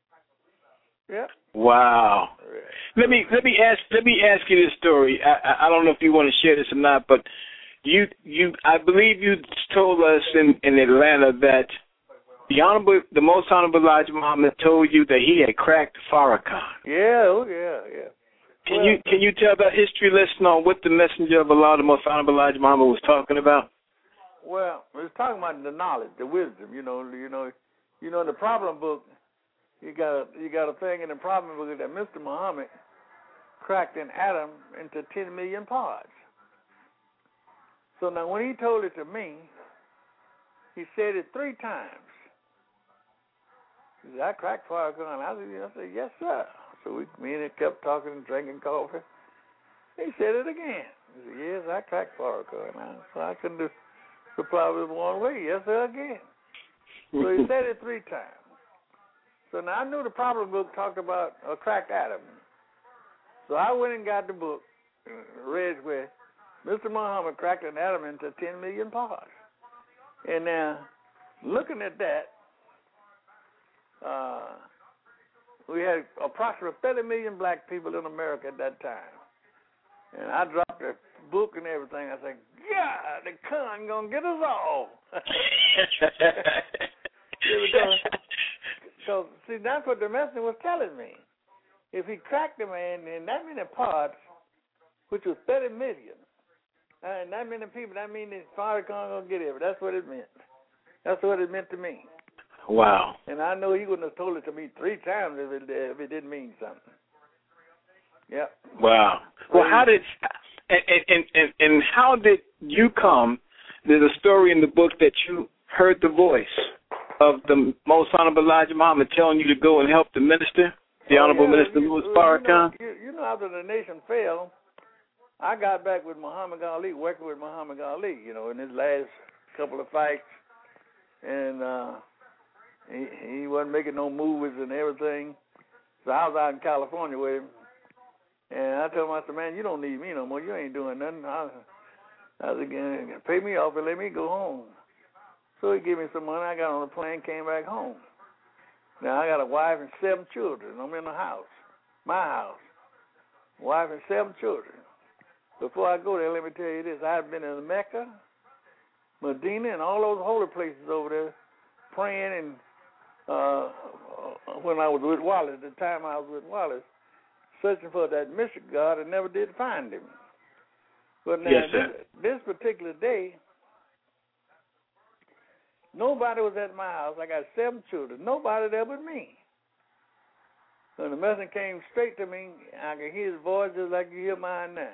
Yep.
Wow. Let me let me ask let me ask you this story. I, I don't know if you want to share this or not, but you you I believe you told us in, in Atlanta that the honorable the most honorable Elijah Muhammad told you that he had cracked Farrakhan.
Yeah, oh yeah, yeah.
Can
well,
you can you tell that history lesson on what the messenger of Allah, the most honorable Elijah Muhammad, was talking about?
Well, we was talking about the knowledge, the wisdom. You know, you know, you know, in the problem book. You got a you got a thing in the problem book that Mister Muhammad cracked an atom into ten million parts. So now when he told it to me, he said it three times. He said, I cracked Farrakhan. I said, I said, yes, sir. So we me and him kept talking and drinking coffee. He said it again. He said, yes, I cracked Farrakhan. So I couldn't reply with one way. Yes, sir, again. So he said it three times. So now I knew the problem book talked about a cracked atom. So I went and got the book, read where Mister Muhammad cracked an atom into ten million parts. And now, looking at that, uh, we had approximately thirty million black people in America at that time. And I dropped the book and everything. I said, God, the con going to get us all. So, see, that's what the messenger was telling me. If he cracked the man in that many parts, which was thirty million, uh, and that many people, that means his Farrakhan going to get it. That's what it meant. That's what it meant to me.
Wow.
And I know he wouldn't have told it to me three times if it, if it didn't mean something. Yep.
Wow. Well, how did, and, and, and, and how did you come, there's a story in the book that you heard the voice of the most honorable Elijah Muhammad telling you to go and help the minister, the
oh,
honorable
yeah,
minister
you,
Louis
you
Farrakhan?
Know, you, you know, after the nation fell, I got back with Muhammad Ali, working with Muhammad Ali, you know, in his last couple of fights, and uh, he he wasn't making no movies and everything. So I was out in California with him, and I told him, I said, man, you don't need me no more. You ain't doing nothing. I, I was again, pay me off and let me go home. So he gave me some money. I got on a plane, came back home. Now I got a wife and seven children. I'm in the house, my house, wife and seven children. Before I go there, let me tell you this. I've been in Mecca, Medina, and all those holy places over there praying, and uh, when I was with Wallace, the time I was with Wallace, searching for that mystery God, and never did find him. But now,
yes,
this, this particular day, nobody was at my house. I got seven children. Nobody there but me. So the messenger came straight to me. I could hear his voice just like you hear mine now,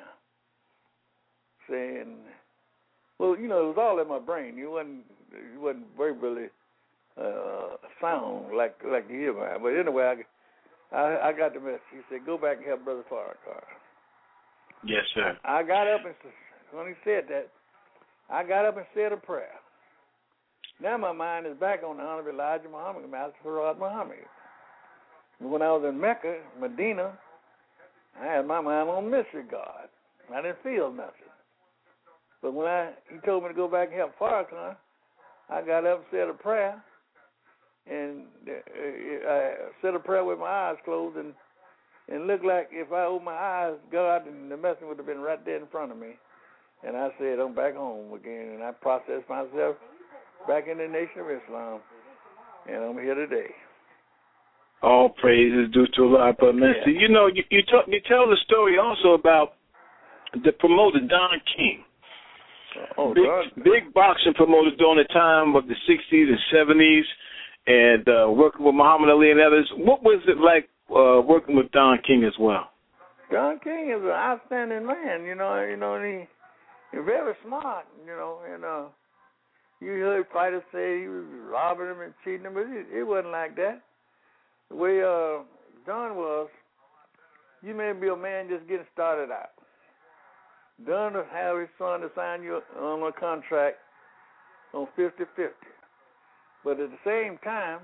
saying, well, you know, it was all in my brain. It wasn't, it wasn't verbally uh, sound like like you hear mine. But anyway, I, I, I got the message. He said, go back and help Brother Farrakhan.
Yes, sir.
I got up and, when he said that, I got up and said a prayer. Now my mind is back on the Honorable Elijah Muhammad, Master Farad Muhammad. When I was in Mecca, Medina, I had my mind on mystery God. I didn't feel nothing. But when I he told me to go back and help Farrakhan, I got up and said a prayer, and I said a prayer with my eyes closed, and and looked like if I opened my eyes, God and the messenger would have been right there in front of me. And I said, I'm back home again, and I processed myself back in the Nation of Islam, and I'm here today.
All praise is due to Allah, but Mister
Yeah.
You know, you you, talk, you tell the story also about the promoter Don King.
Oh,
big,
Don.
big boxing promoter during the time of the sixties and seventies, and uh, working with Muhammad Ali and others. What was it like uh, working with Don King as well?
Don King is an outstanding man, you know. You know, and he he's very smart, you know. And uh, you heard fighters say he was robbing him and cheating him, but it, it wasn't like that. The way uh, Don was, you may be a man just getting started out. Don will have his son to sign you on a contract on fifty-fifty. But at the same time,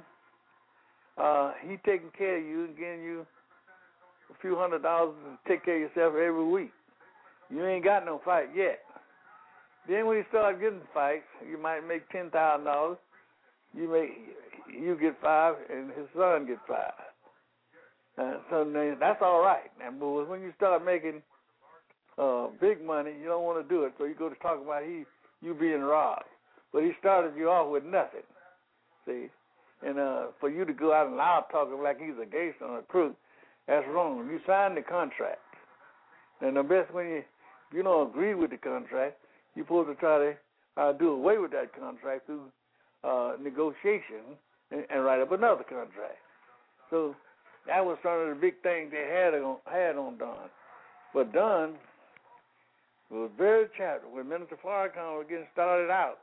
uh, he taking care of you and getting you a few hundred dollars to take care of yourself every week. You ain't got no fight yet. Then when you start getting fights, you might make ten thousand dollars. You make you get five, and his son get five. Uh, so that's all right. And but when you start making uh, big money, you don't want to do it. So you go to talk about he you being robbed, but he started you off with nothing. See, and uh, for you to go out and loud talking like he's a gangster or a crook, that's wrong. You signed the contract, and the best when you if you don't agree with the contract, you're supposed to try to uh, do away with that contract through uh, negotiation and, and write up another contract. So that was one of the big things they had on had on Don. But Don was very charitable. When Minister Farrakhan was getting started out,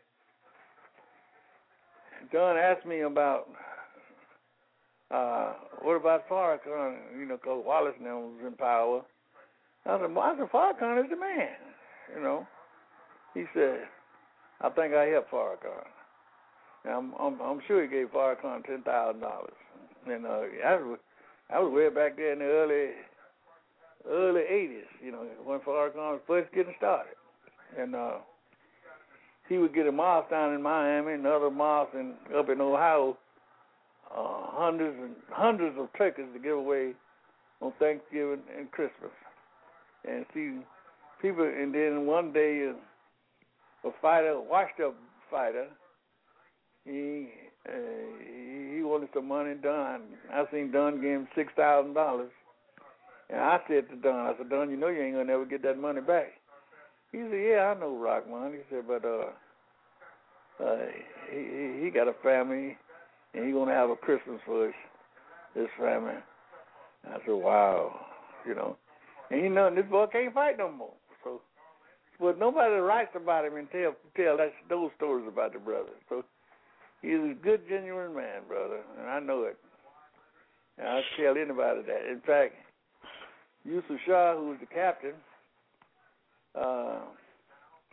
Don asked me about uh, what about Farrakhan, you know, because Wallace now was in power. I said, well, I said, Farrakhan is the man, you know. He said, I think I helped Farrakhan. Now, I'm, I'm, I'm sure he gave Farrakhan ten thousand dollars. And uh, I, was, I was way back there in the early early eighties, you know, when Farrakhan was first getting started. And uh, he would get a mosque down in Miami and other mosques in, up in Ohio, uh, hundreds and hundreds of turkeys to give away on Thanksgiving and Christmas. And see, people, and then one day uh, a fighter, a washed-up fighter, he uh, he wanted some money done. I seen Don give him six thousand dollars, and I said to Don, I said, Don, you know you ain't gonna never get that money back. He said, yeah, I know, Rockman. He said, but uh, uh, he he got a family, and he gonna have a Christmas for his, his family. I said, wow, you know. And you know, this boy can't fight no more. So, but nobody writes about him and tell tell that, those stories about the brother. So he's a good, genuine man, brother, and I know it. And I'll tell anybody that. In fact, Yusuf Shah, who was the captain, uh,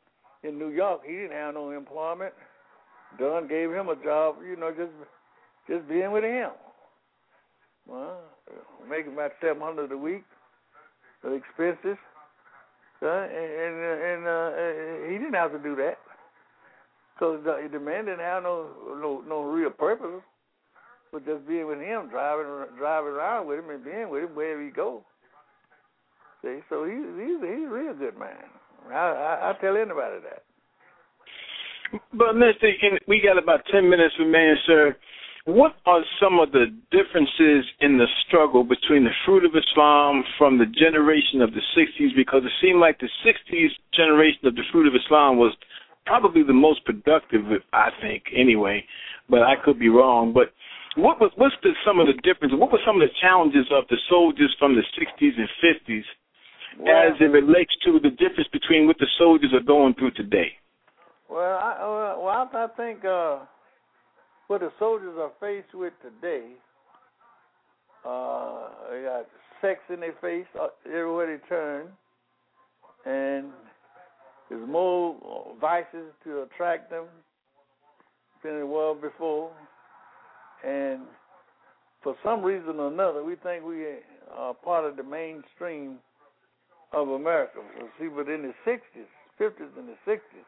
in New York, he didn't have no employment. Dunn gave him a job, you know, just just being with him. Well, making about seven hundred a week, the expenses, uh, and and, and uh, he didn't have to do that because the, the man didn't have no no no real purpose, but just being with him, driving driving around with him and being with him wherever he go. See, so he's he's he's a real good man. I I, I tell anybody that.
But, Mister, we got about ten minutes remaining, sir. What are some of the differences in the struggle between the Fruit of Islam from the generation of the sixties? Because it seemed like the sixties generation of the Fruit of Islam was probably the most productive, I think, anyway. But I could be wrong. But what was what's the, some of the differences? What were some of the challenges of the soldiers from the sixties and fifties well, as it relates to the difference between what the soldiers are going through today?
Well, I, uh, well, I think uh, what the soldiers are faced with today, uh, they got sex in their face uh, everywhere they turn, and there's more vices to attract them than there was before. And for some reason or another, we think we are part of the mainstream of America. So see, but in the sixties, fifties, and the sixties,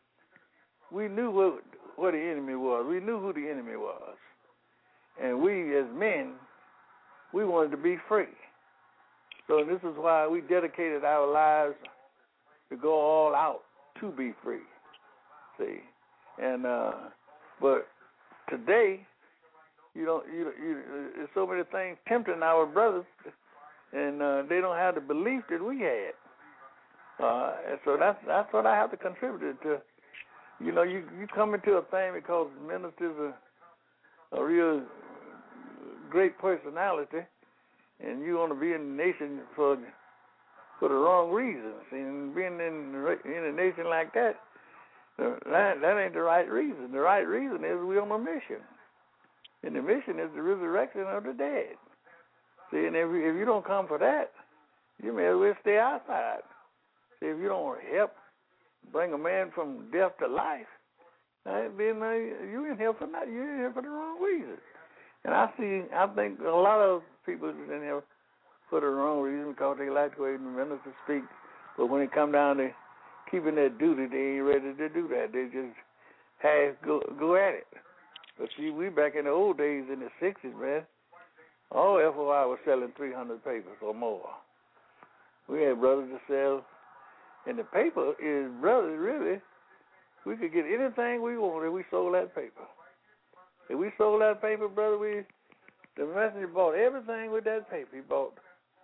we knew what, what the enemy was. We knew who the enemy was. And we, as men, we wanted to be free. So this is why we dedicated our lives to go all out to be free. See? And, uh, but today, you don't, you, you, there's so many things tempting our brothers, and uh, they don't have the belief that we had. Uh, and so that's, that's what I have to contribute to. You know, you, you come into a thing because the minister's a, a real great personality, and you want to be in the nation for for the wrong reasons. And being in, in a nation like that, that, that ain't the right reason. The right reason is we're on a mission. And the mission is the resurrection of the dead. See, and if, if you don't come for that, you may as well stay outside. See, if you don't help bring a man from death to life, uh, then uh, you in here for not, you in here for the wrong reason. And I see, I think a lot of people is in here for the wrong reason because they like the way the minister speak. But when it come down to keeping their duty, they ain't ready to do that. They just half go go at it. But see, we back in the old days in the sixties, man. All F O I was selling three hundred papers or more. We had brothers to sell. And the paper is, brother, really, we could get anything we wanted if we sold that paper. If we sold that paper, brother, we, the messenger bought everything with that paper. He bought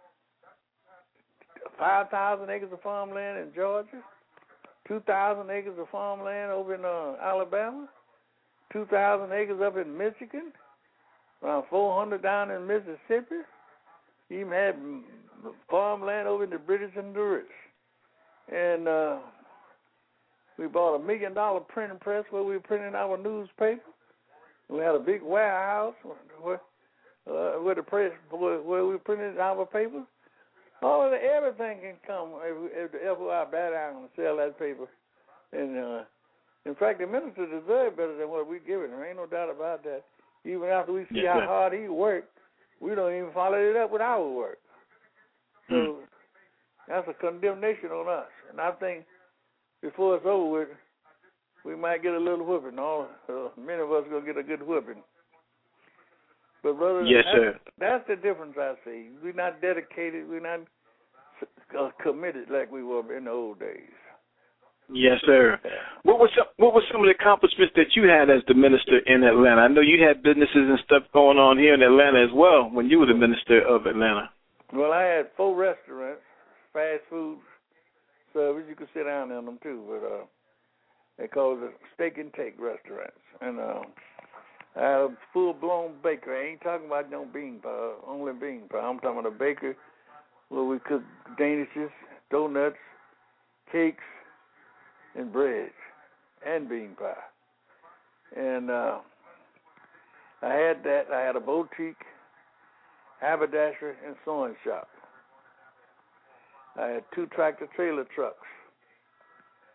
five thousand acres of farmland in Georgia, two thousand acres of farmland over in uh, Alabama, two thousand acres up in Michigan, around four hundred down in Mississippi. He even had farmland over in the British and the Rich. And uh, we bought a million dollar printing press where we were printing our newspaper. We had a big warehouse where, uh, where the press where, where we printed our papers. All of the, everything can come if, if the F O I bat down and sell that paper. And uh, in fact, the minister deserves better than what we giving him. Ain't no doubt about that. Even after we see yeah, how hard he worked, we don't even follow it up with our work. So. Mm. That's a condemnation on us. And I think before it's over with, we might get a little whooping. All uh, many of us are going to get a good whooping. But, brother,
yes,
that's,
sir.
that's the difference I see. We're not dedicated. We're not uh, committed like we were in the old days.
Yes, sir. What was some, what were some of the accomplishments that you had as the minister in Atlanta? I know you had businesses and stuff going on here in Atlanta as well when you were the minister of Atlanta.
Well, I had four restaurants. Fast food service, you could sit down in them too, but uh, they call it steak and take restaurants. And uh, I had a full-blown bakery. I ain't talking about no bean pie, only bean pie. I'm talking about a bakery where we cook danishes, donuts, cakes, and bread, and bean pie. And uh, I had that. I had a boutique, haberdashery, and sewing shop. I had two tractor-trailer trucks.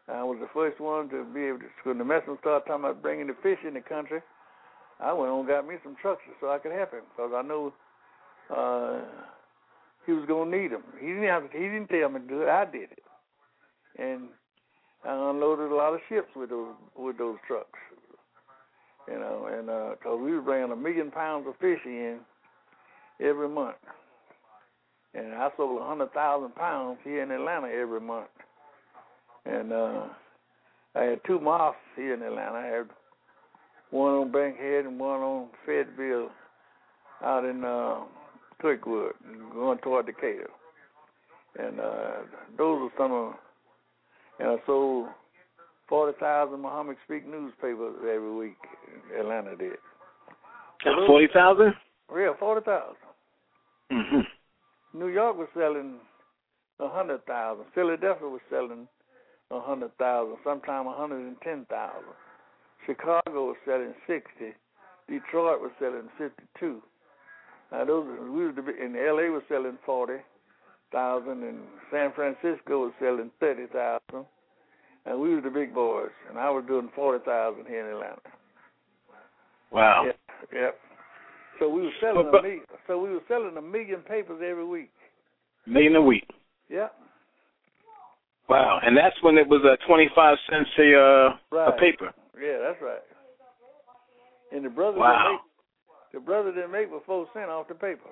I was the first one to be able to, when the Messam started talking about bringing the fish in the country, I went on and got me some trucks so I could help him because I know uh, he was going to need them. He didn't have to, he didn't tell me to do it. I did it. And I unloaded a lot of ships with those with those trucks, you know, and because uh, we were bringing a million pounds of fish in every month. And I sold one hundred thousand pounds here in Atlanta every month. And uh, I had two mosques here in Atlanta. I had one on Bankhead and one on Fayetteville out in uh, Clickwood, going toward Decatur. And uh, those are some of, and I sold forty thousand Muhammad Speak newspapers every week. Atlanta did.
So forty thousand?
Yeah, forty thousand.
Mm-hmm.
New York was selling one hundred thousand. Philadelphia was selling one hundred thousand, sometimes one hundred ten thousand. Chicago was selling sixty. Detroit was selling fifty-two. Now those we was the, and L A was selling forty thousand, and San Francisco was selling thirty thousand. And we were the big boys, and I was doing forty thousand here in Atlanta.
Wow.
Yep. Yep. So we were selling a million, so we were selling a million papers every week.
Million a week.
Yep.
Wow, and that's when it was uh, twenty-five cents a uh,
right.
a paper.
Yeah, that's right. And the brother
wow.
didn't make, the brother didn't make but four cents off the paper.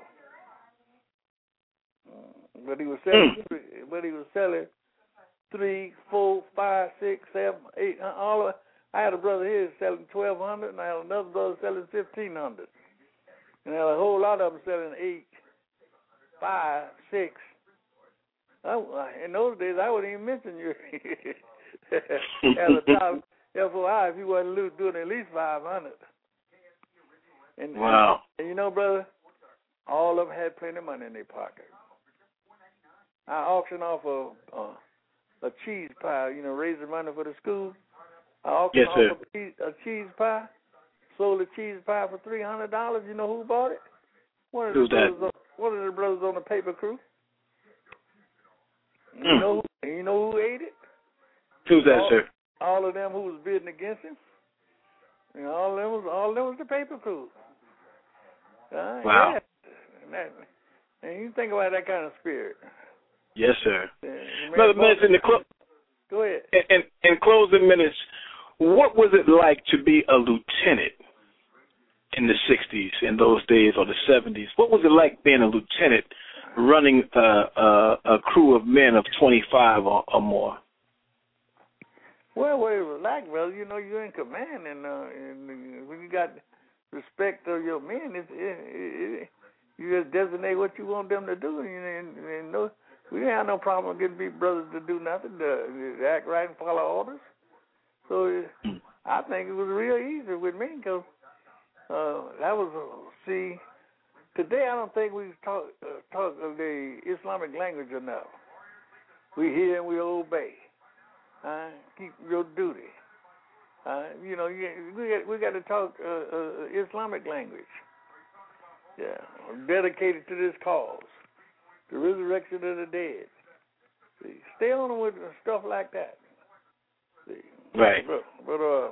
But he was selling, mm. but he was selling three, four, five, six, seven, eight. All of, I had a brother here selling twelve hundred, and I had another brother selling fifteen hundred, and I had a whole lot of them selling eight, five, six. I, in those days, I wouldn't even mention you as a top F O I if you wasn't doing at least five hundred. And,
wow.
And, and you know, brother, all of them had plenty of money in their pocket. I auctioned off a, a, a cheese pie, you know, raising money for the school. I auctioned
yes,
off a cheese, a cheese pie, sold a cheese pie for three hundred dollars. You know who bought it? One of, the
Who's
brothers
that?
On, one of the brothers on the paper crew.
Mm.
You know who, you know who ate it?
Who's that,
all,
sir?
All of them who was bidding against him. And all of them was all of them was the paper crew. Uh,
wow.
Yeah. And, that, and you think about that kind of spirit.
Yes, sir.
Uh,
Brother Minutes, in the clo-
Go ahead.
In, in, in closing minutes, what was it like to be a lieutenant in the sixties, in those days, or the seventies? What was it like being a lieutenant running uh, uh, a crew of men of twenty-five or, or more?
Well, what it was like, brother, you know, you're in command, and, uh, and when you got respect of your men, it's, it, it, it, you just designate what you want them to do. And, and, and no, we didn't have no problem getting big brothers to do nothing, to, to act right and follow orders. So it, I think it was real easy with me because uh, that was, uh, see, today I don't think we talk, uh, talk of the Islamic language enough. We hear and we obey. Uh, keep your duty. Uh, you know, you, we got we got to talk uh, uh, Islamic language. Yeah, dedicated to this cause, the resurrection of the dead. See, stay on with stuff like that. See,
right.
But, but uh,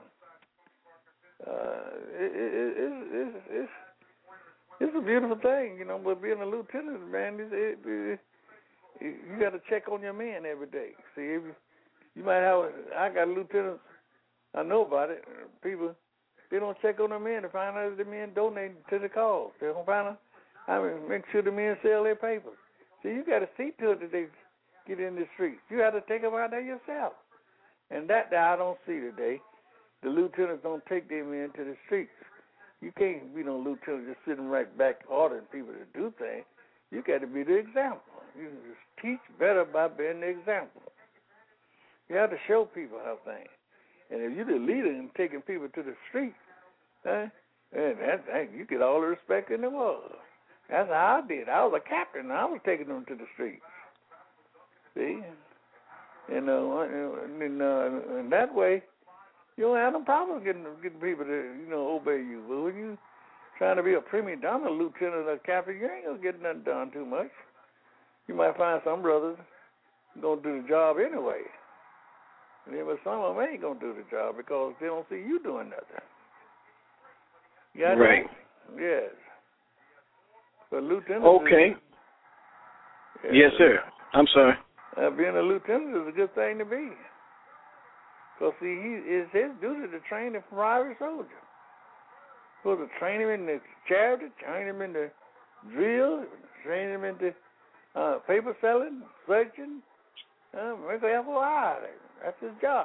uh, it, it, it, it's it's it's a beautiful thing, you know. But being a lieutenant, man, it, it, it, it, you got to check on your men every day. See if you, You might have, I got lieutenants, I know about it, people, they don't check on the men to find out if the men donate to the cause. They don't find out, I mean, make sure the men sell their papers. See, you got to see to it that they get in the streets. You have to take them out there yourself. And that, that I don't see today. The lieutenants don't take their men to the streets. You can't be no lieutenant just sitting right back ordering people to do things. You got to be the example. You just teach better by being the example. You have to show people how things. And if you're the leader and taking people to the street, huh, and that, that, you get all the respect in the world. That's how I did. I was a captain, and I was taking them to the streets. See? And, uh, and, uh, and that way, you don't have no problem getting, getting people to, you know, obey you. But when you trying to be a prima donna lieutenant or captain, you ain't going to get nothing done too much. You might find some brothers going to do the job anyway. And then, but some of them ain't gonna do the job because they don't see you doing nothing. You got
right.
That? Yes. But lieutenant.
Okay.
Is, yes,
yes, sir. I'm sorry.
Uh, being a lieutenant is a good thing to be. Because, see, he, it's his duty to train a private soldier. Supposed to train him in the charity, train him in the drill, train him in the uh, paper selling, searching, uh, make an F O I. That's his job.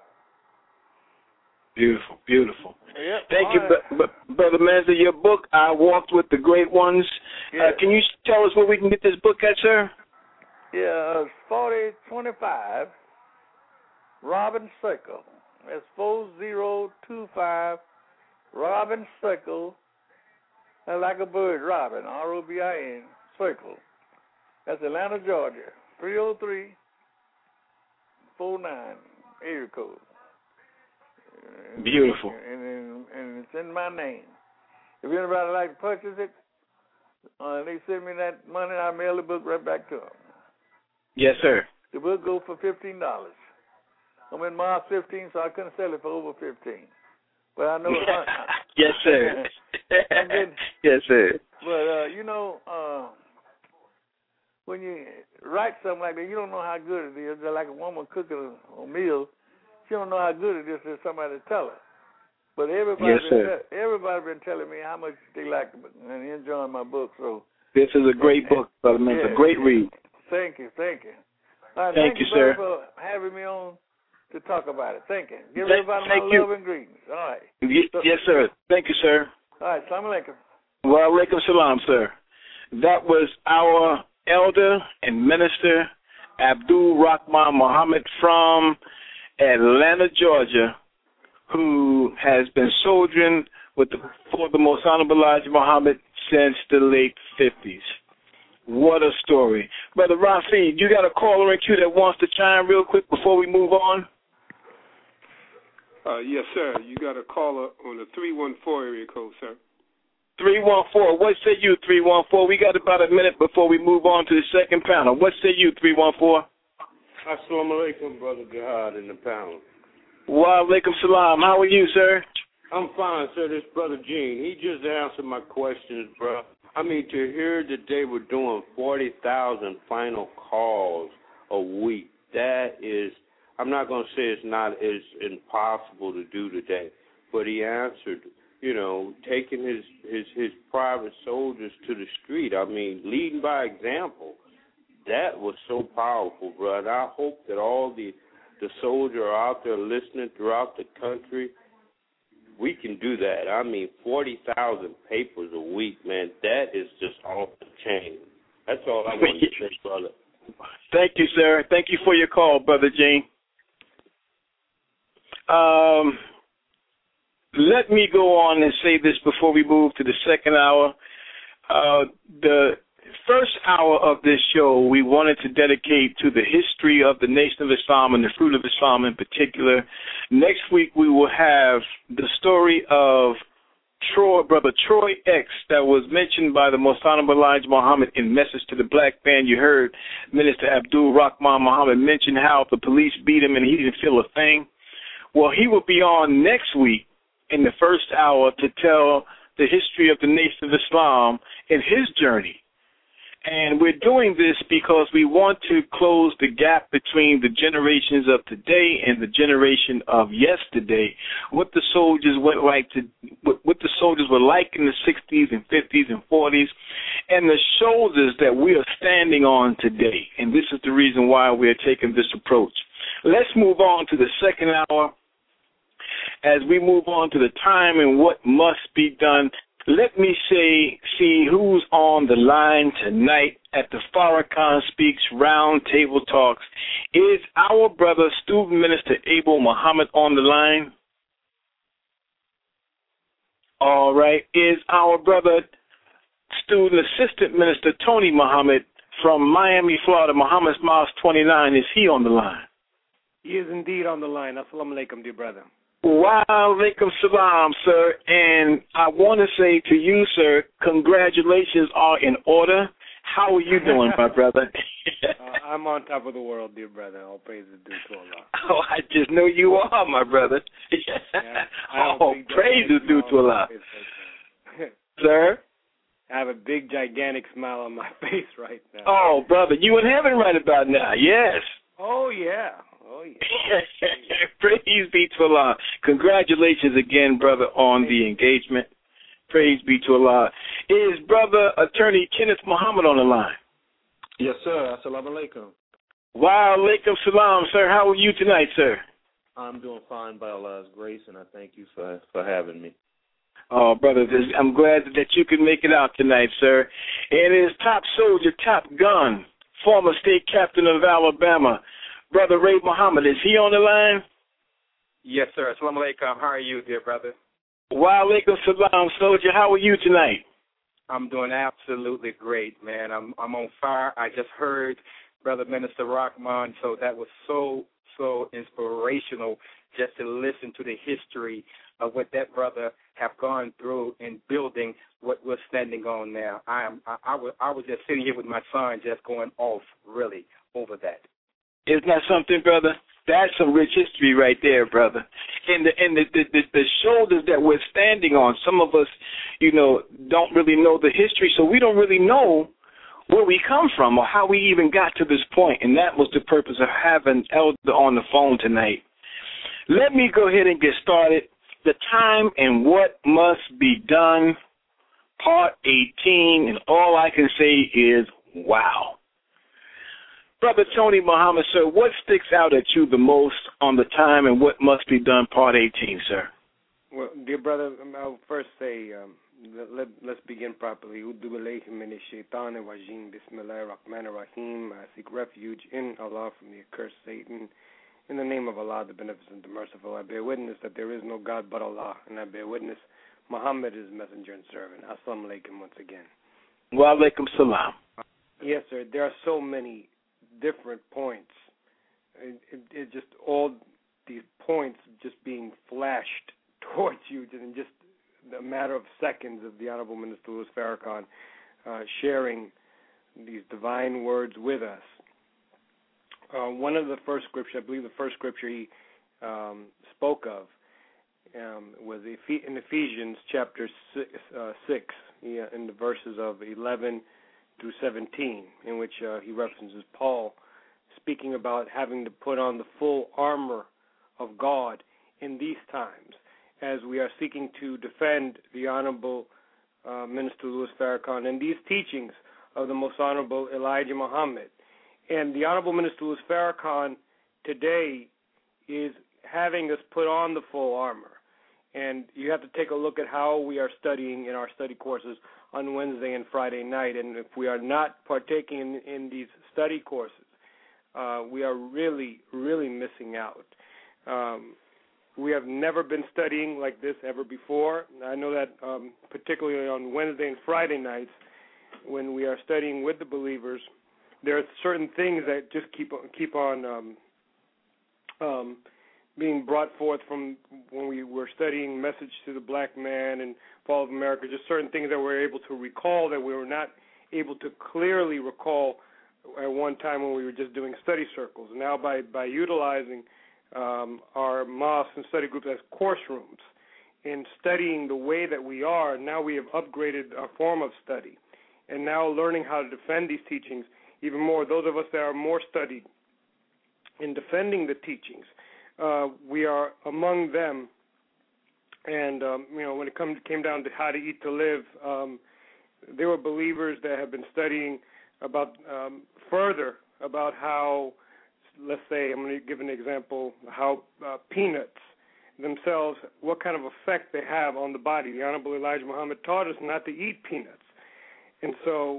Beautiful, beautiful.
Yep.
Thank
All
you,
right.
b- b- Brother Menza. Your book, I Walked with the Great Ones.
Yes.
Uh, can you tell us where we can get this book at, sir?
Yeah, it's forty twenty-five Robin Circle. That's four zero two five Robin Circle. That's like a bird, Robin, R O B I N, Circle. That's Atlanta, Georgia, three oh three four nine, area code.
Beautiful.
And, and, and it's in my name. If anybody like to purchase it, uh, they send me that money, I mail the book right back to them.
Yes, sir.
The book goes for fifteen dollars. I'm in Mars fifteen, so I couldn't sell it for over fifteen. But I know. I,
yes, sir.
getting,
yes, sir.
But uh, you know, uh, when you write something like that, you don't know how good it is. Just like a woman cooking a, a meal, she don't know how good it is until somebody tell her. But everybody,
yes,
been
sir.
te- everybody been telling me how much they like the book and enjoying my book. So
this is a great book, Brother Menza.
Yeah,
A great read.
Thank you, thank you. All right,
thank,
thank
you,
you,
sir,
for having me on to talk about it. Thank you. Give
thank,
everybody
thank
my
you.
love and greetings. All right.
Y-
so,
yes, sir. Thank you, sir.
All right, Assalamu alaikum.
Wa alaikum salam, sir. That was our elder and minister, Abdul Rahman Muhammad from Atlanta, Georgia, who has been soldiering with the, for the Most Honorable Elijah Muhammad since the late fifties. What a story. Brother Rafi, you got a caller in queue that wants to chime real quick before we move on?
Uh, yes, sir. You got a caller on the three one four area code, sir.
three one four. What say you, three one four? We got about a minute before we move on to the second panel. What say you, three one four?
Assalamu alaikum, Brother Jihad in the panel.
Wa alaikum salam. How are you, sir?
I'm fine, sir. This Brother Gene, he just answered my questions, bro. I mean, to hear that they were doing forty thousand final calls a week, that is, I'm not going to say it's not as impossible to do today, but he answered, you know, taking his, his, his private soldiers to the street. I mean, leading by example. That was so powerful, bro. And I hope that all the, the soldiers are out there listening throughout the country. We can do that. I mean, forty thousand papers a week, man, that is just off the chain. That's all I want to say, brother.
Thank you, sir. Thank you for your call, Brother Gene. Um, let me go on and say this before we move to the second hour. Uh, the first hour of this show we wanted to dedicate to the history of the Nation of Islam and the fruit of Islam in particular. Next week we will have the story of Troy, Brother Troy X, that was mentioned by the Most Honorable Elijah Muhammad in Message to the Black Band. You heard Minister Abdul Rahman Muhammad mention how the police beat him and he didn't feel a thing. Well, he will be on next week in the first hour to tell the history of the Nation of Islam and his journey. And we're doing this because we want to close the gap between the generations of today and the generation of yesterday. What the soldiers went like to, what, what the soldiers were like in the sixties and fifties and forties, and the shoulders that we are standing on today. And this is the reason why we are taking this approach. Let's move on to the second hour. As we move on to the time and what must be done, let me say, see who's on the line tonight at the Farrakhan Speaks Round Table Talks. Is our brother, Student Minister Abel Muhammad, on the line? All right. Is our brother, Student Assistant Minister Tony Muhammad from Miami, Florida, Muhammad's Mosque twenty-nine, is he on the line?
He is indeed on the line. Assalamu alaikum, dear brother.
Wa alaikum salam, sir. And I want to say to you, sir, congratulations are in order. How are you doing, my brother?
uh, I'm on top of the world, dear brother. All praise is due to Allah.
Oh, I just know you are, my brother.
Yeah,
oh, praise is due to Allah. Sir?
I have a big, gigantic smile on my face right now.
Oh, brother, you in heaven right about now, yes.
Oh, yeah. Oh, yeah.
Praise be to Allah. Congratulations again, brother, on the engagement. Praise be to Allah. Is brother attorney Kenneth Muhammad on the line?
Yes, sir. Assalamu alaikum.
Wa alaikum salam, sir. How are you tonight, sir?
I'm doing fine by Allah's grace, and I thank you for, for having me.
Oh, brother, I'm glad that you can make it out tonight, sir. And it is top soldier, top gun, former state captain of Alabama, Brother Ray Muhammad. Is he on the line?
Yes, sir. Assalamu alaikum. How are you, dear brother?
Wa alaikum salam, soldier. How are you tonight?
I'm doing absolutely great, man. I'm I'm on fire. I just heard Brother Minister Rahman, so that was so, so inspirational just to listen to the history of what that brother have gone through in building what we're standing on now. I am I, I was I was just sitting here with my son just going off really over that.
Isn't that something, brother? That's some rich history right there, brother. And the and the, the, the, the shoulders that we're standing on, some of us, you know, don't really know the history, so we don't really know where we come from or how we even got to this point. And that was the purpose of having Elder on the phone tonight. Let me go ahead and get started. The time and what must be done, part eighteen, and all I can say is, wow. Brother Tony Muhammad, sir, what sticks out at you the most on the time and what must be done, part eighteen, sir?
Well, dear brother, I'll first say, um, let, let's begin properly. Bismillahir Rahmanir Rahim. I seek refuge in Allah from the accursed Satan. In the name of Allah, the Beneficent, the Merciful, I bear witness that there is no God but Allah, and I bear witness Muhammad is messenger and servant. Assalamu alaikum once again.
Wa alaikum salam.
Yes, sir. There are so many different points. It, it, it just all these points just being flashed towards you in just a matter of seconds of the Honorable Minister Louis Farrakhan uh, sharing these divine words with us. Uh, one of the first scriptures, I believe the first scripture he um, spoke of um, was in Ephesians chapter six, uh, six yeah, in the verses of eleven through seventeen, in which uh, he references Paul speaking about having to put on the full armor of God in these times as we are seeking to defend the Honorable uh, Minister Louis Farrakhan and these teachings of the Most Honorable Elijah Muhammad. And the Honorable Minister Louis Farrakhan today is having us put on the full armor. And you have to take a look at how we are studying in our study courses on Wednesday and Friday night. And if we are not partaking in, in these study courses, uh, we are really, really missing out. Um, we have never been studying like this ever before. I know that um, particularly on Wednesday and Friday nights, when we are studying with the believers, there are certain things that just keep on, keep on um, um, being brought forth from when we were studying Message to the Black Man and Fall of America, just certain things that we're able to recall that we were not able to clearly recall at one time when we were just doing study circles. Now by, by utilizing um, our mosques and study groups as course rooms and studying the way that we are, now we have upgraded our form of study. And now learning how to defend these teachings even more, those of us that are more studied in defending the teachings, uh, we are among them. And, um, you know, when it come, came down to how to eat to live, um, there were believers that have been studying about um, further about how, let's say, I'm going to give an example, how uh, peanuts themselves, what kind of effect they have on the body. The Honorable Elijah Muhammad taught us not to eat peanuts. And so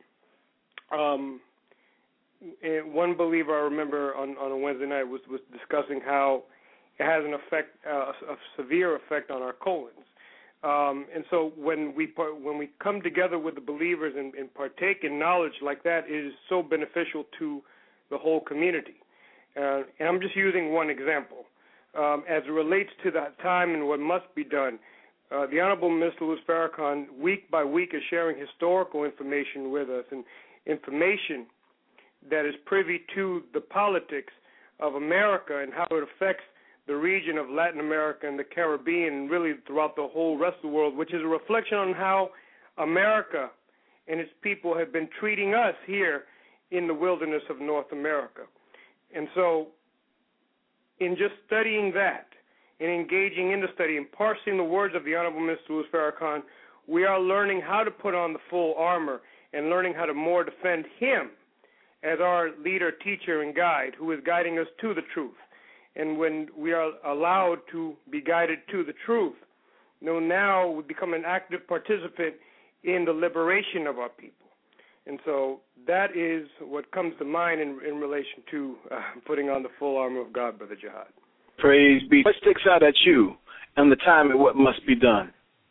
um, and one believer I remember on, on a Wednesday night was, was discussing how it has an effect, uh, a severe effect on our colons. Um, and so when we when we come together with the believers and, and partake in knowledge like that, it is so beneficial to the whole community. Uh, and I'm just using one example. Um, as it relates to that time and what must be done, uh, the Honorable Mister Louis Farrakhan, week by week, is sharing historical information with us. And information that is privy to the politics of America and how it affects the region of Latin America and the Caribbean and really throughout the whole rest of the world, which is a reflection on how America and its people have been treating us here in the wilderness of North America. And so in just studying that and engaging in the study and parsing the words of the Honorable Mister Louis Farrakhan, we are learning how to put on the full armor and learning how to more defend him as our leader, teacher, and guide who is guiding us to the truth. And when we are allowed to be guided to the truth, you know, now we become an active participant in the liberation of our people. And so that is what comes to mind in, in relation to uh, putting on the full armor of God, Brother Jihad.
Praise be. What sticks out at you and the time and what must be done?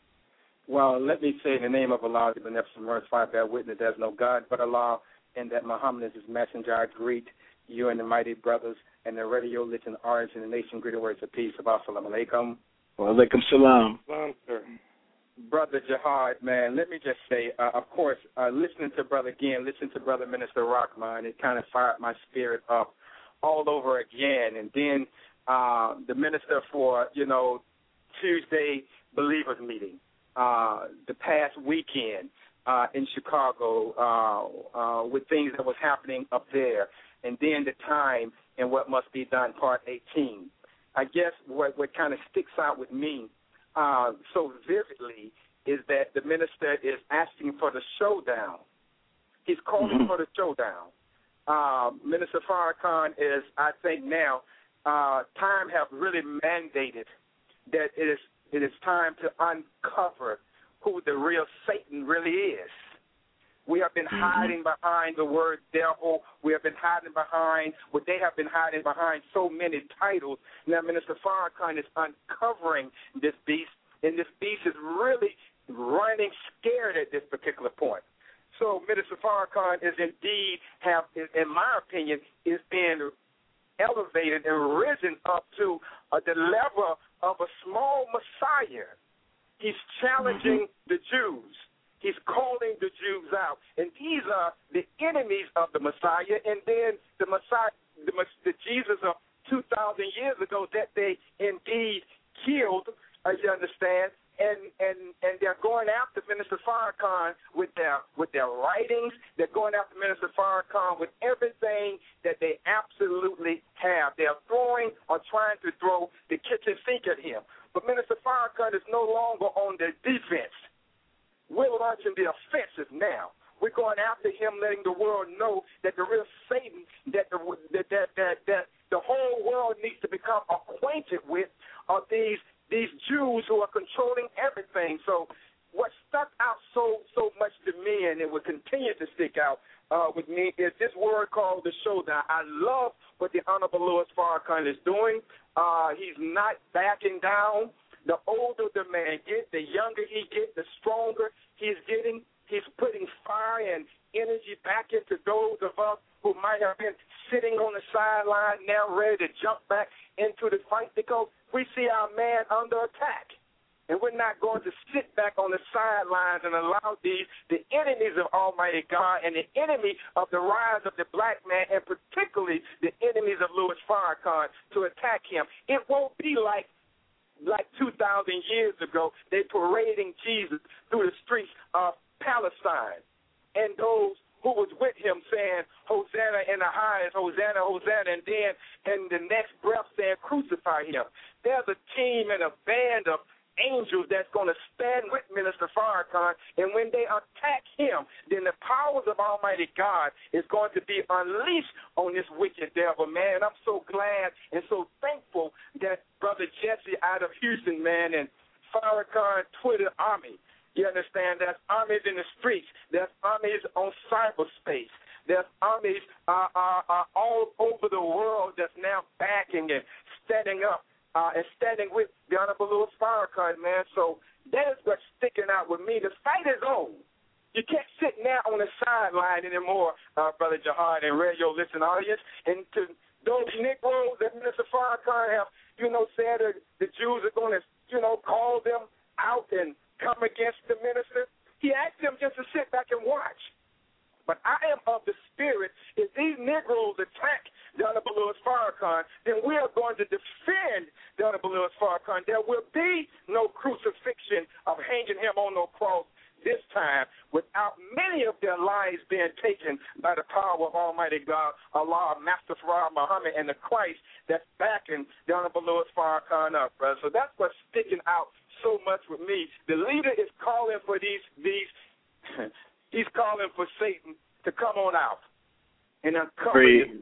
Well, let me say in the name of Allah, the beneficent verse five, bear witness there's no God but Allah, and that Muhammad is his messenger. I greet you and the mighty brothers and the radio listening audience in the nation. Greet words of peace. Assalamu alaikum.
Wa alaikum salam.
Salam, sir.
Brother Jihad, man, let me just say, uh, of course, uh, listening to Brother again, listening to Brother Minister Rahman, it kind of fired my spirit up all over again. And then uh, the minister for, you know, Tuesday Believers Meeting, uh, the past weekend uh, in Chicago uh, uh, with things that was happening up there, and then the time and what must be done, part eighteen. I guess what, what kind of sticks out with me uh, so vividly is that the minister is asking for the showdown. He's calling mm-hmm. for the showdown. Uh, Minister Farrakhan is, I think now, uh, time have really mandated that it is it is time to uncover who the real Satan really is. We have been mm-hmm. hiding behind the word devil. We have been hiding behind what they have been hiding behind so many titles. Now, Minister Farrakhan is uncovering this beast, and this beast is really running scared at this particular point. So Minister Farrakhan is indeed have, in my opinion, is being elevated and risen up to uh, the level of a small Messiah. He's challenging mm-hmm. the Jews. He's calling the Jews out, and these are the enemies of the Messiah. And then the Messiah, the, the Jesus of two thousand years ago that they indeed killed. Uh, you understand? And and and they're going after Minister Farrakhan with their with their writings. They're going after Minister Farrakhan with everything that they absolutely have. They're throwing or trying to throw the kitchen sink at him. But Minister Farrakhan is no longer on the defense. We're launching the offensive now. We're going after him, letting the world know that the real Satan, that the that that that, that the whole world needs to become acquainted with, are these these Jews who are controlling everything. So what stuck out so so much to me, and it will continue to stick out uh, with me, is this word called the showdown. I love what the Honorable Louis Farrakhan is doing. Uh, he's not backing down. The older the man gets, the younger he gets, the stronger he's getting. He's putting fire and energy back into those of us who might have been sitting on the sideline now ready to jump back into the fight because we see our man under attack. And we're not going to sit back on the sidelines and allow these, the enemies of Almighty God and the enemy of the rise of the black man, and particularly the enemies of Louis Farrakhan, to attack him. It won't be like like two thousand years ago, they parading Jesus through the streets of Palestine, and those who was with him saying, Hosanna in the highest, Hosanna, Hosanna, and then in the next breath saying, crucify him. There's a team and a band of angels that's going to stand with Minister Farrakhan, and when they attack him, then the powers of Almighty God is going to be unleashed on this wicked devil, man. And I'm so glad and so thankful that Brother Jesse out of Houston, man, and Farrakhan Twitter army. You understand? There's armies in the streets. There's armies on cyberspace. There's armies uh, uh, uh, all over the world that's now backing and standing up uh, and standing with the Honorable Louis Farrakhan, man. So that is what's sticking out with me. The fight is on. You can't sit now on the sideline anymore, uh, Brother Jihad and radio listening audience. And to those Negroes that Minister Farrakhan have, you know, said that the Jews are going to, you know, call them out and come against the minister, he asked them just to sit back and watch. But I am
Louis Farrakhan, then we are going to defend the Honorable Louis Farrakhan. There will be no crucifixion of hanging him on no cross this time without many of their lives being taken by the power of Almighty God, Allah, Master Farah Muhammad, and the Christ that's backing the Honorable Louis Farrakhan up, brother. So that's what's sticking out so much with me. The leader is calling for these, these he's calling for Satan to come on out and uncover
praise.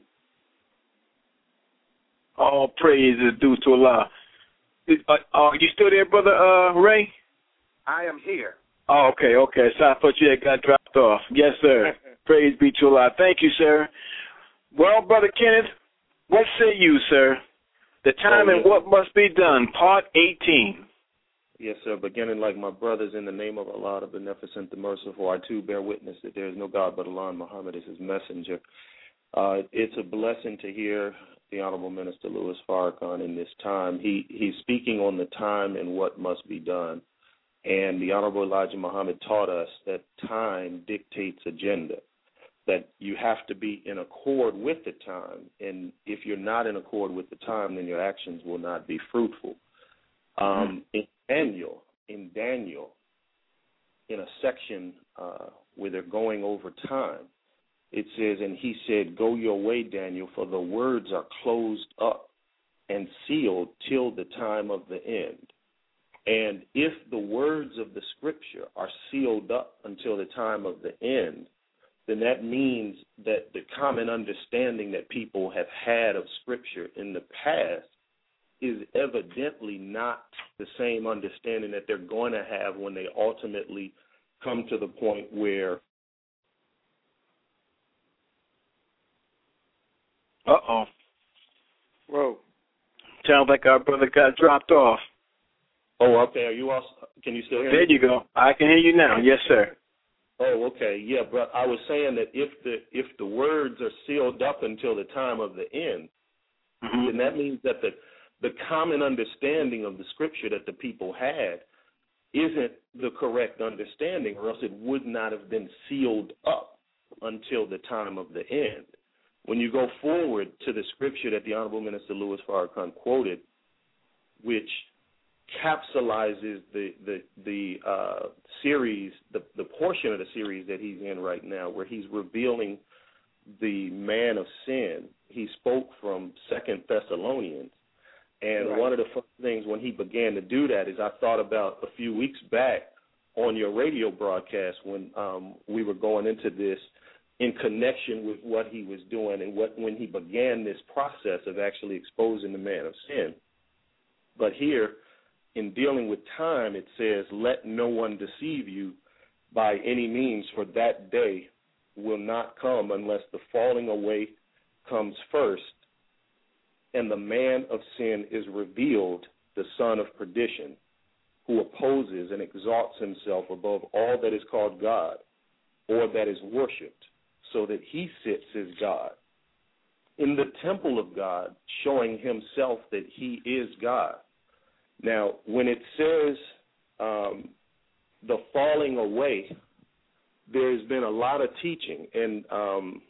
All praise is due to Allah. Are, are you still there, Brother uh, Ray?
I am here.
Oh, okay, okay. So I thought you had got dropped off. Yes, sir. Praise be to Allah. Thank you, sir. Well, Brother Kenneth, what say you, sir? The time oh, and what must be done, part eighteen.
Yes, sir. Beginning like my brothers, in the name of Allah, the Beneficent, the Merciful, I too bear witness that there is no God but Allah, and Muhammad is his messenger. Uh, it's a blessing to hear the Honorable Minister Louis Farrakhan in this time. He He's speaking on the time and what must be done. And the Honorable Elijah Muhammad taught us that time dictates agenda, that you have to be in accord with the time. And if you're not in accord with the time, then your actions will not be fruitful. Um, in Daniel, in Daniel, in a section uh, where they're going over time, it says, and he said, go your way, Daniel, for the words are closed up and sealed till the time of the end. And if the words of the Scripture are sealed up until the time of the end, then that means that the common understanding that people have had of Scripture in the past is evidently not the same understanding that they're going to have when they ultimately come to the point where
Uh-oh.
Whoa.
Sounds like our brother got dropped off.
Oh, okay. Are you also? Can you still hear
there
me?
There you go. I can hear you now. Yes, sir.
Oh, okay. Yeah, but I was saying that if the if the words are sealed up until the time of the end, mm-hmm. then that means that the the common understanding of the Scripture that the people had isn't the correct understanding, or else it would not have been sealed up until the time of the end. When you go forward to the Scripture that the Honorable Minister Louis Farrakhan quoted, which capsulizes the the the uh, series, the the portion of the series that he's in right now, where he's revealing the man of sin. He spoke from Second Thessalonians, and right. one of the first things when he began to do that is I thought about a few weeks back on your radio broadcast when um, we were going into this in connection with what he was doing and what when he began this process of actually exposing the man of sin. But here, in dealing with time, it says, let no one deceive you by any means, for that day will not come unless the falling away comes first, and the man of sin is revealed, the son of perdition, who opposes and exalts himself above all that is called God or that is worshipped, so that he sits as God in the temple of God, showing himself that he is God. Now, when it says um, the falling away, there's been a lot of teaching, and um,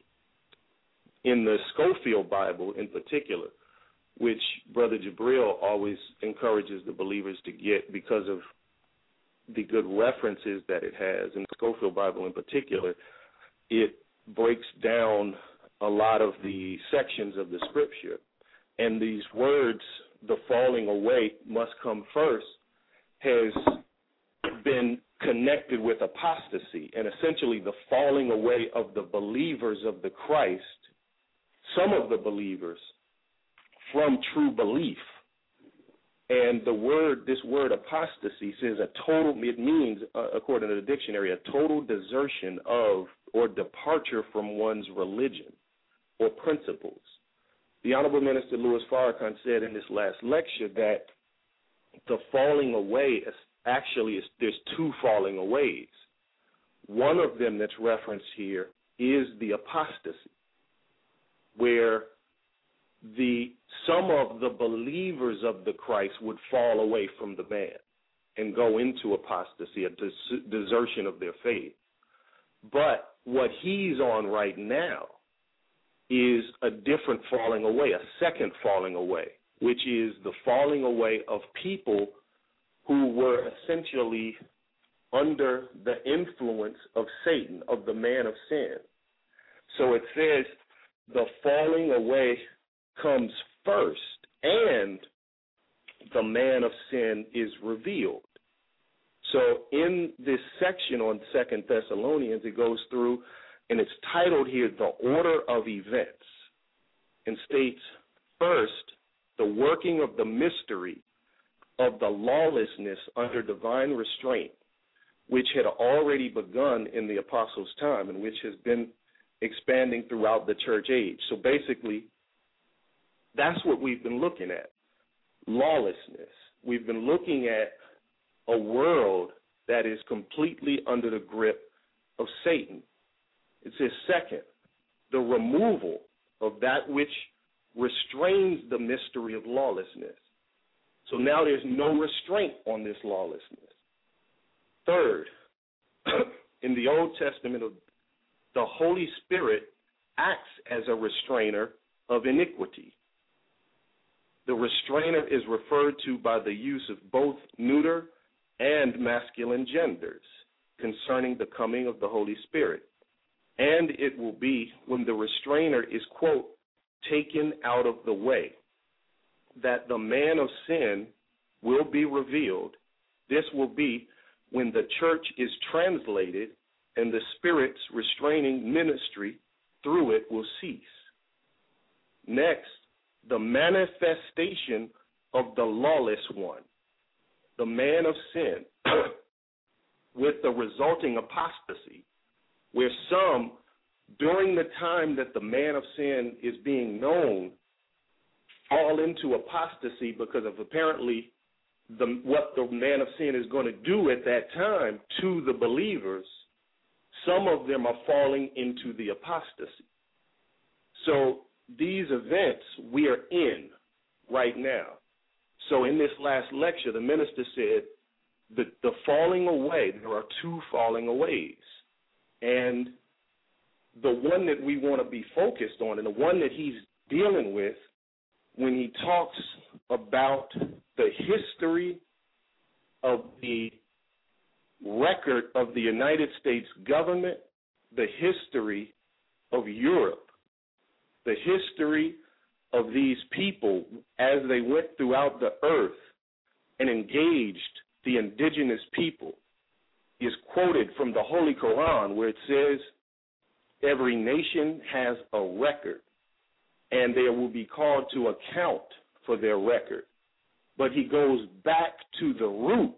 in the Scofield Bible in particular, which Brother Jabril always encourages the believers to get because of the good references that it has. In the Scofield Bible in particular, it breaks down a lot of the sections of the Scripture, and these words, the falling away must come first, has been connected with apostasy, and essentially the falling away of the believers of the Christ, some of the believers, from true belief. And the word, this word apostasy says a total, it means, uh, according to the dictionary, a total desertion of or departure from one's religion or principles. The Honorable Minister Louis Farrakhan said in this last lecture that the falling away is actually, is, there's two falling aways. One of them that's referenced here is the apostasy, where the some of the believers of the Christ would fall away from the man and go into apostasy, a des- desertion of their faith. But what he's on right now is a different falling away, a second falling away, which is the falling away of people who were essentially under the influence of Satan, of the man of sin. So it says the falling away comes first, and the man of sin is revealed. So in this section on Second Thessalonians, it goes through, and it's titled here, The Order of Events, and states, first, the working of the mystery of the lawlessness under divine restraint, which had already begun in the apostles' time and which has been expanding throughout the church age. So basically, that's what we've been looking at, lawlessness. We've been looking at a world that is completely under the grip of Satan. It says, second, the removal of that which restrains the mystery of lawlessness. So now there's no restraint on this lawlessness. Third, in the Old Testament, the Holy Spirit acts as a restrainer of iniquity. The restrainer is referred to by the use of both neuter and masculine genders concerning the coming of the Holy Spirit. And it will be when the restrainer is, quote, taken out of the way, that the man of sin will be revealed. This will be when the church is translated and the Spirit's restraining ministry through it will cease. Next, the manifestation of the lawless one, the man of sin, with the resulting apostasy, where some, during the time that the man of sin is being known, fall into apostasy because of apparently the, what the man of sin is going to do at that time to the believers. Some of them are falling into the apostasy. So these events we are in right now. So in this last lecture, the minister said that the falling away, there are two falling aways. And the one that we want to be focused on, and the one that he's dealing with when he talks about the history of the record of the United States government, the history of Europe, the history of these people as they went throughout the earth and engaged the indigenous people, is quoted from the Holy Quran, where it says, every nation has a record, and they will be called to account for their record. But he goes back to the root,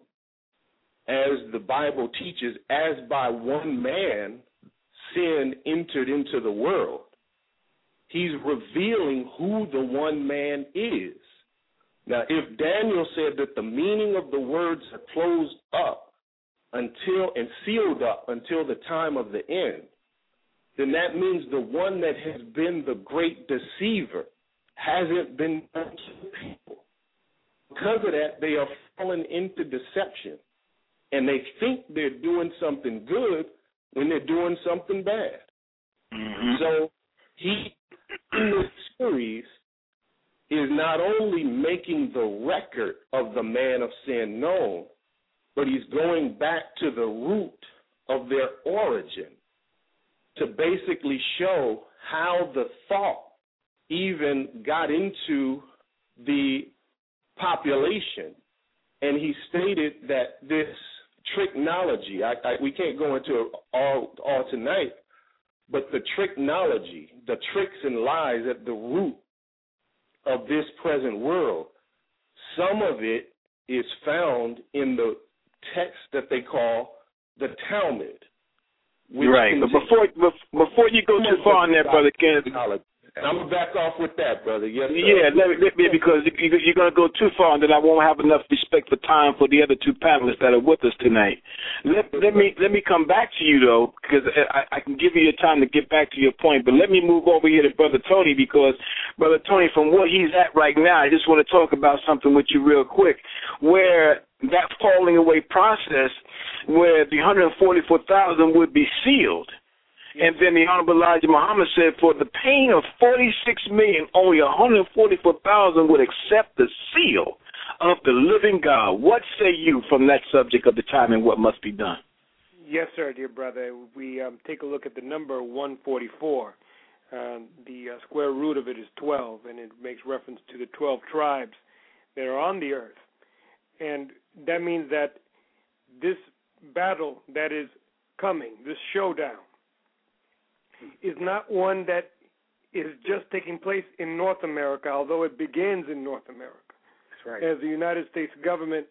as the Bible teaches, as by one man sin entered into the world. He's revealing who the one man is. Now, if Daniel said that the meaning of the words are closed up until and sealed up until the time of the end, then that means the one that has been the great deceiver hasn't been known to the people. Because of that, they are falling into deception, and they think they're doing something good when they're doing something bad. Mm-hmm. So he, in this series, is not only making the record of the man of sin known, but he's going back to the root of their origin to basically show how the thought even got into the population. And he stated that this tricknology, I, I, we can't go into it all, all tonight, but the tricknology, the tricks and lies at the root of this present world, some of it is found in the text that they call the Talmud.
Right, but before before you go too far on that, Brother Kenneth,
and I'm going to back off with that, brother. Yes, sir.
Yeah, let me, let me, because you're going to go too far, and then I won't have enough respect for time for the other two panelists that are with us tonight. Let, let me let me come back to you, though, because I, I can give you your time to get back to your point, but let me move over here to Brother Tony, because, Brother Tony, from where he's at right now, I just want to talk about something with you real quick, where that falling away process, where the one hundred forty-four thousand would be sealed, And then the Honorable Elijah Muhammad said, for the pain of forty-six million, only one hundred forty-four thousand would accept the seal of the living God. What say you from that subject of the time and what must be done?
Yes, sir, dear brother. We um, take a look at the number one forty-four. Um, the uh, square root of it is twelve, and it makes reference to the twelve tribes that are on the earth. And that means that this battle that is coming, this showdown, is not one that is just taking place in North America, although it begins in North America.
That's right.
As the United States government,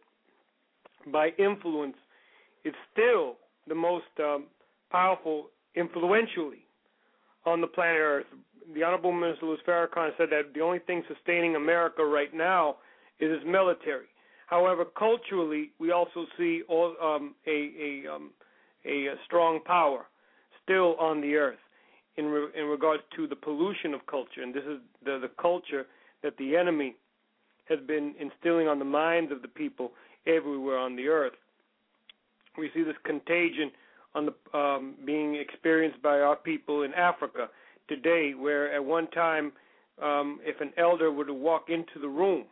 by influence, is still the most um, powerful, influentially, on the planet Earth. The Honorable Minister Louis Farrakhan said that the only thing sustaining America right now is its military. However, culturally, we also see all, um, a, a, um, a, a strong power still on the earth in, re, in regards to the pollution of culture. And this is the, the culture that the enemy has been instilling on the minds of the people everywhere on the earth. We see this contagion on the um, being experienced by our people in Africa today, where at one time, um, if an elder were to walk into the room,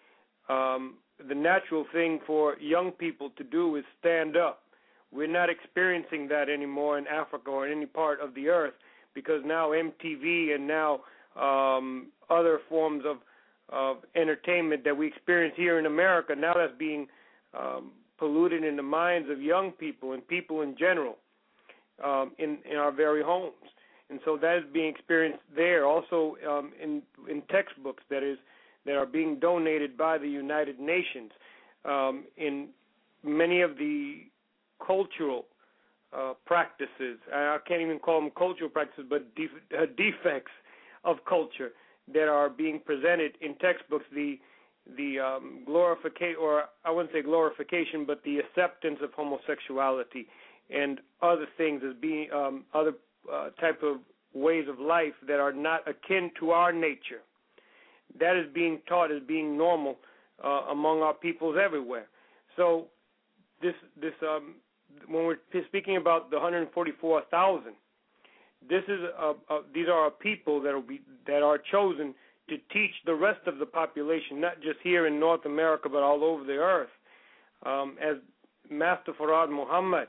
um, the natural thing for young people to do is stand up. We're not experiencing that anymore in Africa or in any part of the earth, because now M T V and now um, other forms of, of entertainment that we experience here in America, now that's being um, polluted in the minds of young people and people in general um, in, in our very homes. And so that is being experienced there. Also um, in, in textbooks that is that are being donated by the United Nations, um, in many of the cultural uh, practices. I can't even call them cultural practices, but def- uh, defects of culture that are being presented in textbooks. The the um, glorification, or I wouldn't say glorification, but the acceptance of homosexuality and other things as being um, other uh, type of ways of life that are not akin to our nature. That is being taught as being normal uh, among our peoples everywhere. So this this um, when we're speaking about the one hundred forty-four thousand, this is a, a, these are a people that will be that are chosen to teach the rest of the population, not just here in North America, but all over the earth. Um, as Master Farad Muhammad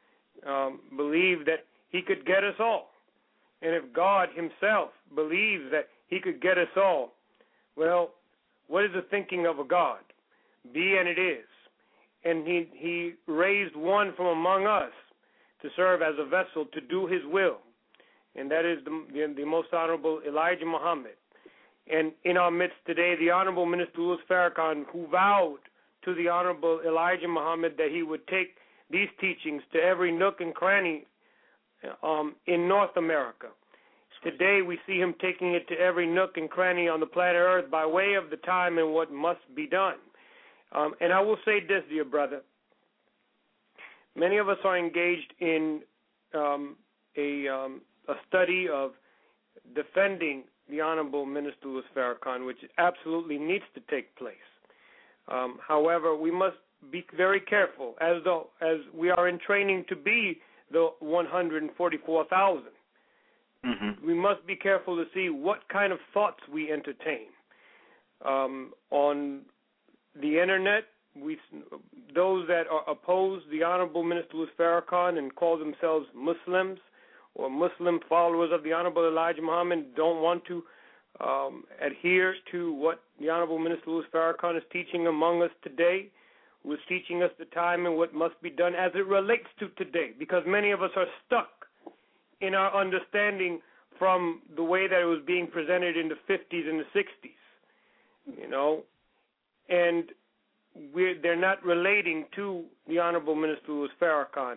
um, believed that he could get us all. And if God himself believes that he could get us all, well, what is the thinking of a God? Be and it is. And he, he raised one from among us to serve as a vessel to do his will. And that is the, the, the most honorable Elijah Muhammad. And in our midst today, the Honorable Minister Louis Farrakhan, who vowed to the Honorable Elijah Muhammad that he would take these teachings to every nook and cranny um, in North America. Today we see him taking it to every nook and cranny on the planet Earth by way of the time and what must be done. Um, and I will say this, dear brother. Many of us are engaged in um, a, um, a study of defending the Honorable Minister Louis Farrakhan, which absolutely needs to take place. Um, however, we must be very careful, as though as we are in training to be the one hundred forty-four thousand. Mm-hmm. We must be careful to see what kind of thoughts we entertain. Um, on the internet, we those that are oppose the Honorable Minister Louis Farrakhan and call themselves Muslims or Muslim followers of the Honorable Elijah Muhammad don't want to um, adhere to what the Honorable Minister Louis Farrakhan is teaching among us today, who is teaching us the time and what must be done as it relates to today, because many of us are stuck in our understanding from the way that it was being presented in the fifties and the sixties, you know, and we're, they're not relating to the Honorable Minister Louis Farrakhan.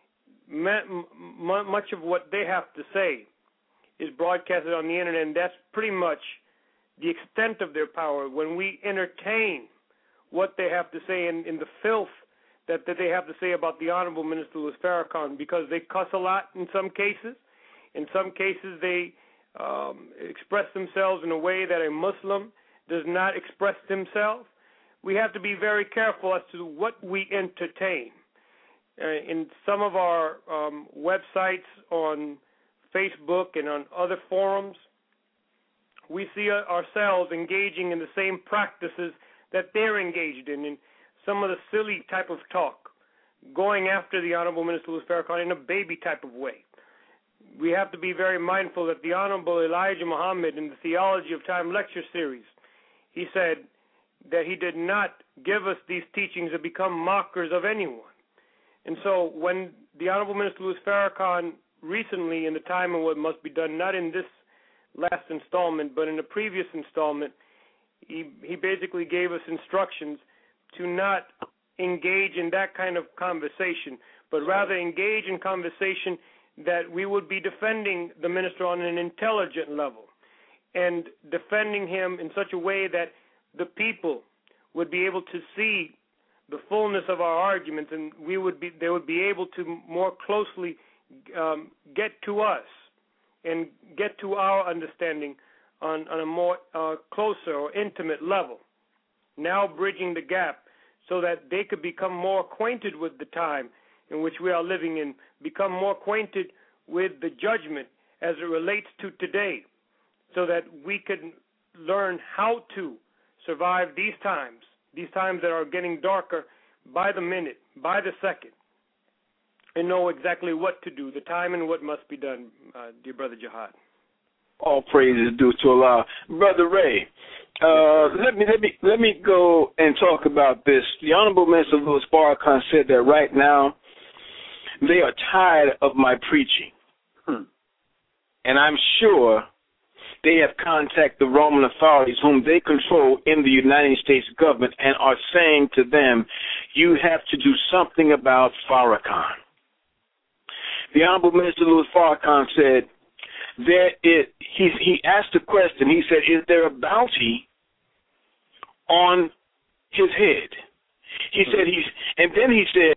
Much of what they have to say is broadcasted on the internet, and that's pretty much the extent of their power. When we entertain what they have to say in, in the filth that, that they have to say about the Honorable Minister Louis Farrakhan, because they cuss a lot in some cases. In some cases, they um, express themselves in a way that a Muslim does not express himself. We have to be very careful as to what we entertain. Uh, in some of our um, websites on Facebook and on other forums, we see ourselves engaging in the same practices that they're engaged in, in some of the silly type of talk, going after the Honorable Minister Louis Farrakhan in a baby type of way. We have to be very mindful that the Honorable Elijah Muhammad in the Theology of Time lecture series, he said that he did not give us these teachings to become mockers of anyone. And so when the Honorable Minister Louis Farrakhan recently, in the Time and What Must Be Done, not in this last installment, but in a previous installment, he, he basically gave us instructions to not engage in that kind of conversation, but rather engage in conversation that we would be defending the minister on an intelligent level and defending him in such a way that the people would be able to see the fullness of our arguments, and we would be they would be able to more closely um, get to us and get to our understanding on, on a more uh, closer or intimate level, now bridging the gap so that they could become more acquainted with the time in which we are living in, become more acquainted with the judgment as it relates to today, so that we can learn how to survive these times, these times that are getting darker by the minute, by the second, and know exactly what to do, the time and what must be done, uh, dear Brother Jihad.
All praise is due to Allah. Brother Ray, uh, let me let me let me go and talk about this. The Honorable Minister Louis Farrakhan said that right now they are tired of my preaching. Hmm. And I'm sure they have contacted the Roman authorities whom they control in the United States government and are saying to them, you have to do something about Farrakhan. The Honorable Minister Louis Farrakhan said, there is, he, he asked a question. He said, is there a bounty on his head? He said, he's, and then he said,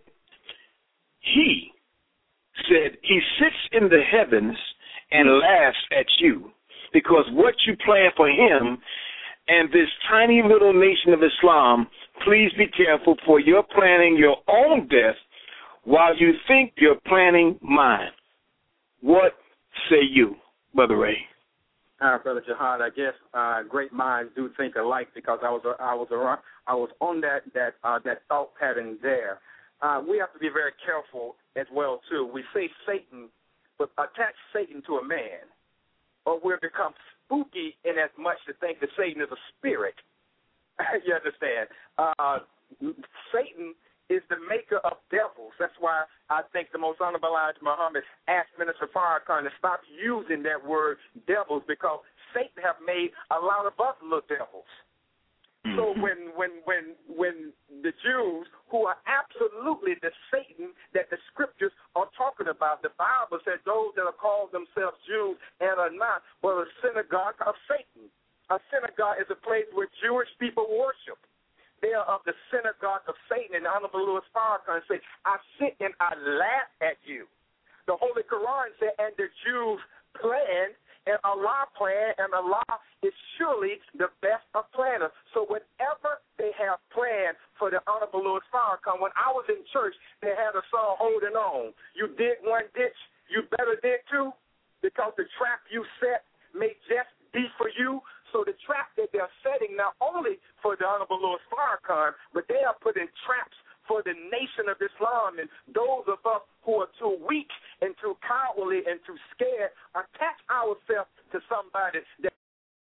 he said, he sits in the heavens and laughs at you because what you plan for him and this tiny little nation of Islam, please be careful, for you're planning your own death while you think you're planning mine. What say you, Brother Ray?
Uh, Brother Jihad, I guess uh, great minds do think alike, because I was uh, I was around, I was on that that uh, that thought pattern there. Uh, we have to be very careful as well too. We say Satan, but attach Satan to a man, or we'll become spooky in as much to think that Satan is a spirit. You understand? Uh, Satan is the maker of devils. That's why I think the Most Honorable Elijah Muhammad asked Minister Farrakhan to stop using that word devils, because Satan have made a lot of us little devils. Mm-hmm. So when when when when the Jews, who are absolutely the Satan that the scriptures are talking about, the Bible said those that are called themselves Jews and are not, were a synagogue of Satan. A synagogue is a place where Jewish people worship. They are of the synagogue of Satan. And the Honorable Louis Farrakhan said, I sit and I laugh at you. The Holy Quran said, and the Jews planned, and Allah planned, and Allah is surely the best of planners. So whatever they have planned for the Honorable Louis Farrakhan, when I was in church, they had a song, Holding On. You dig one ditch, you better dig two, because the trap you set may just be for you. So the trap that they're setting, not only for the Honorable Louis Farrakhan, but they are putting traps for the nation of Islam, and those of us who are too weak and too cowardly and too scared attach ourselves to somebody that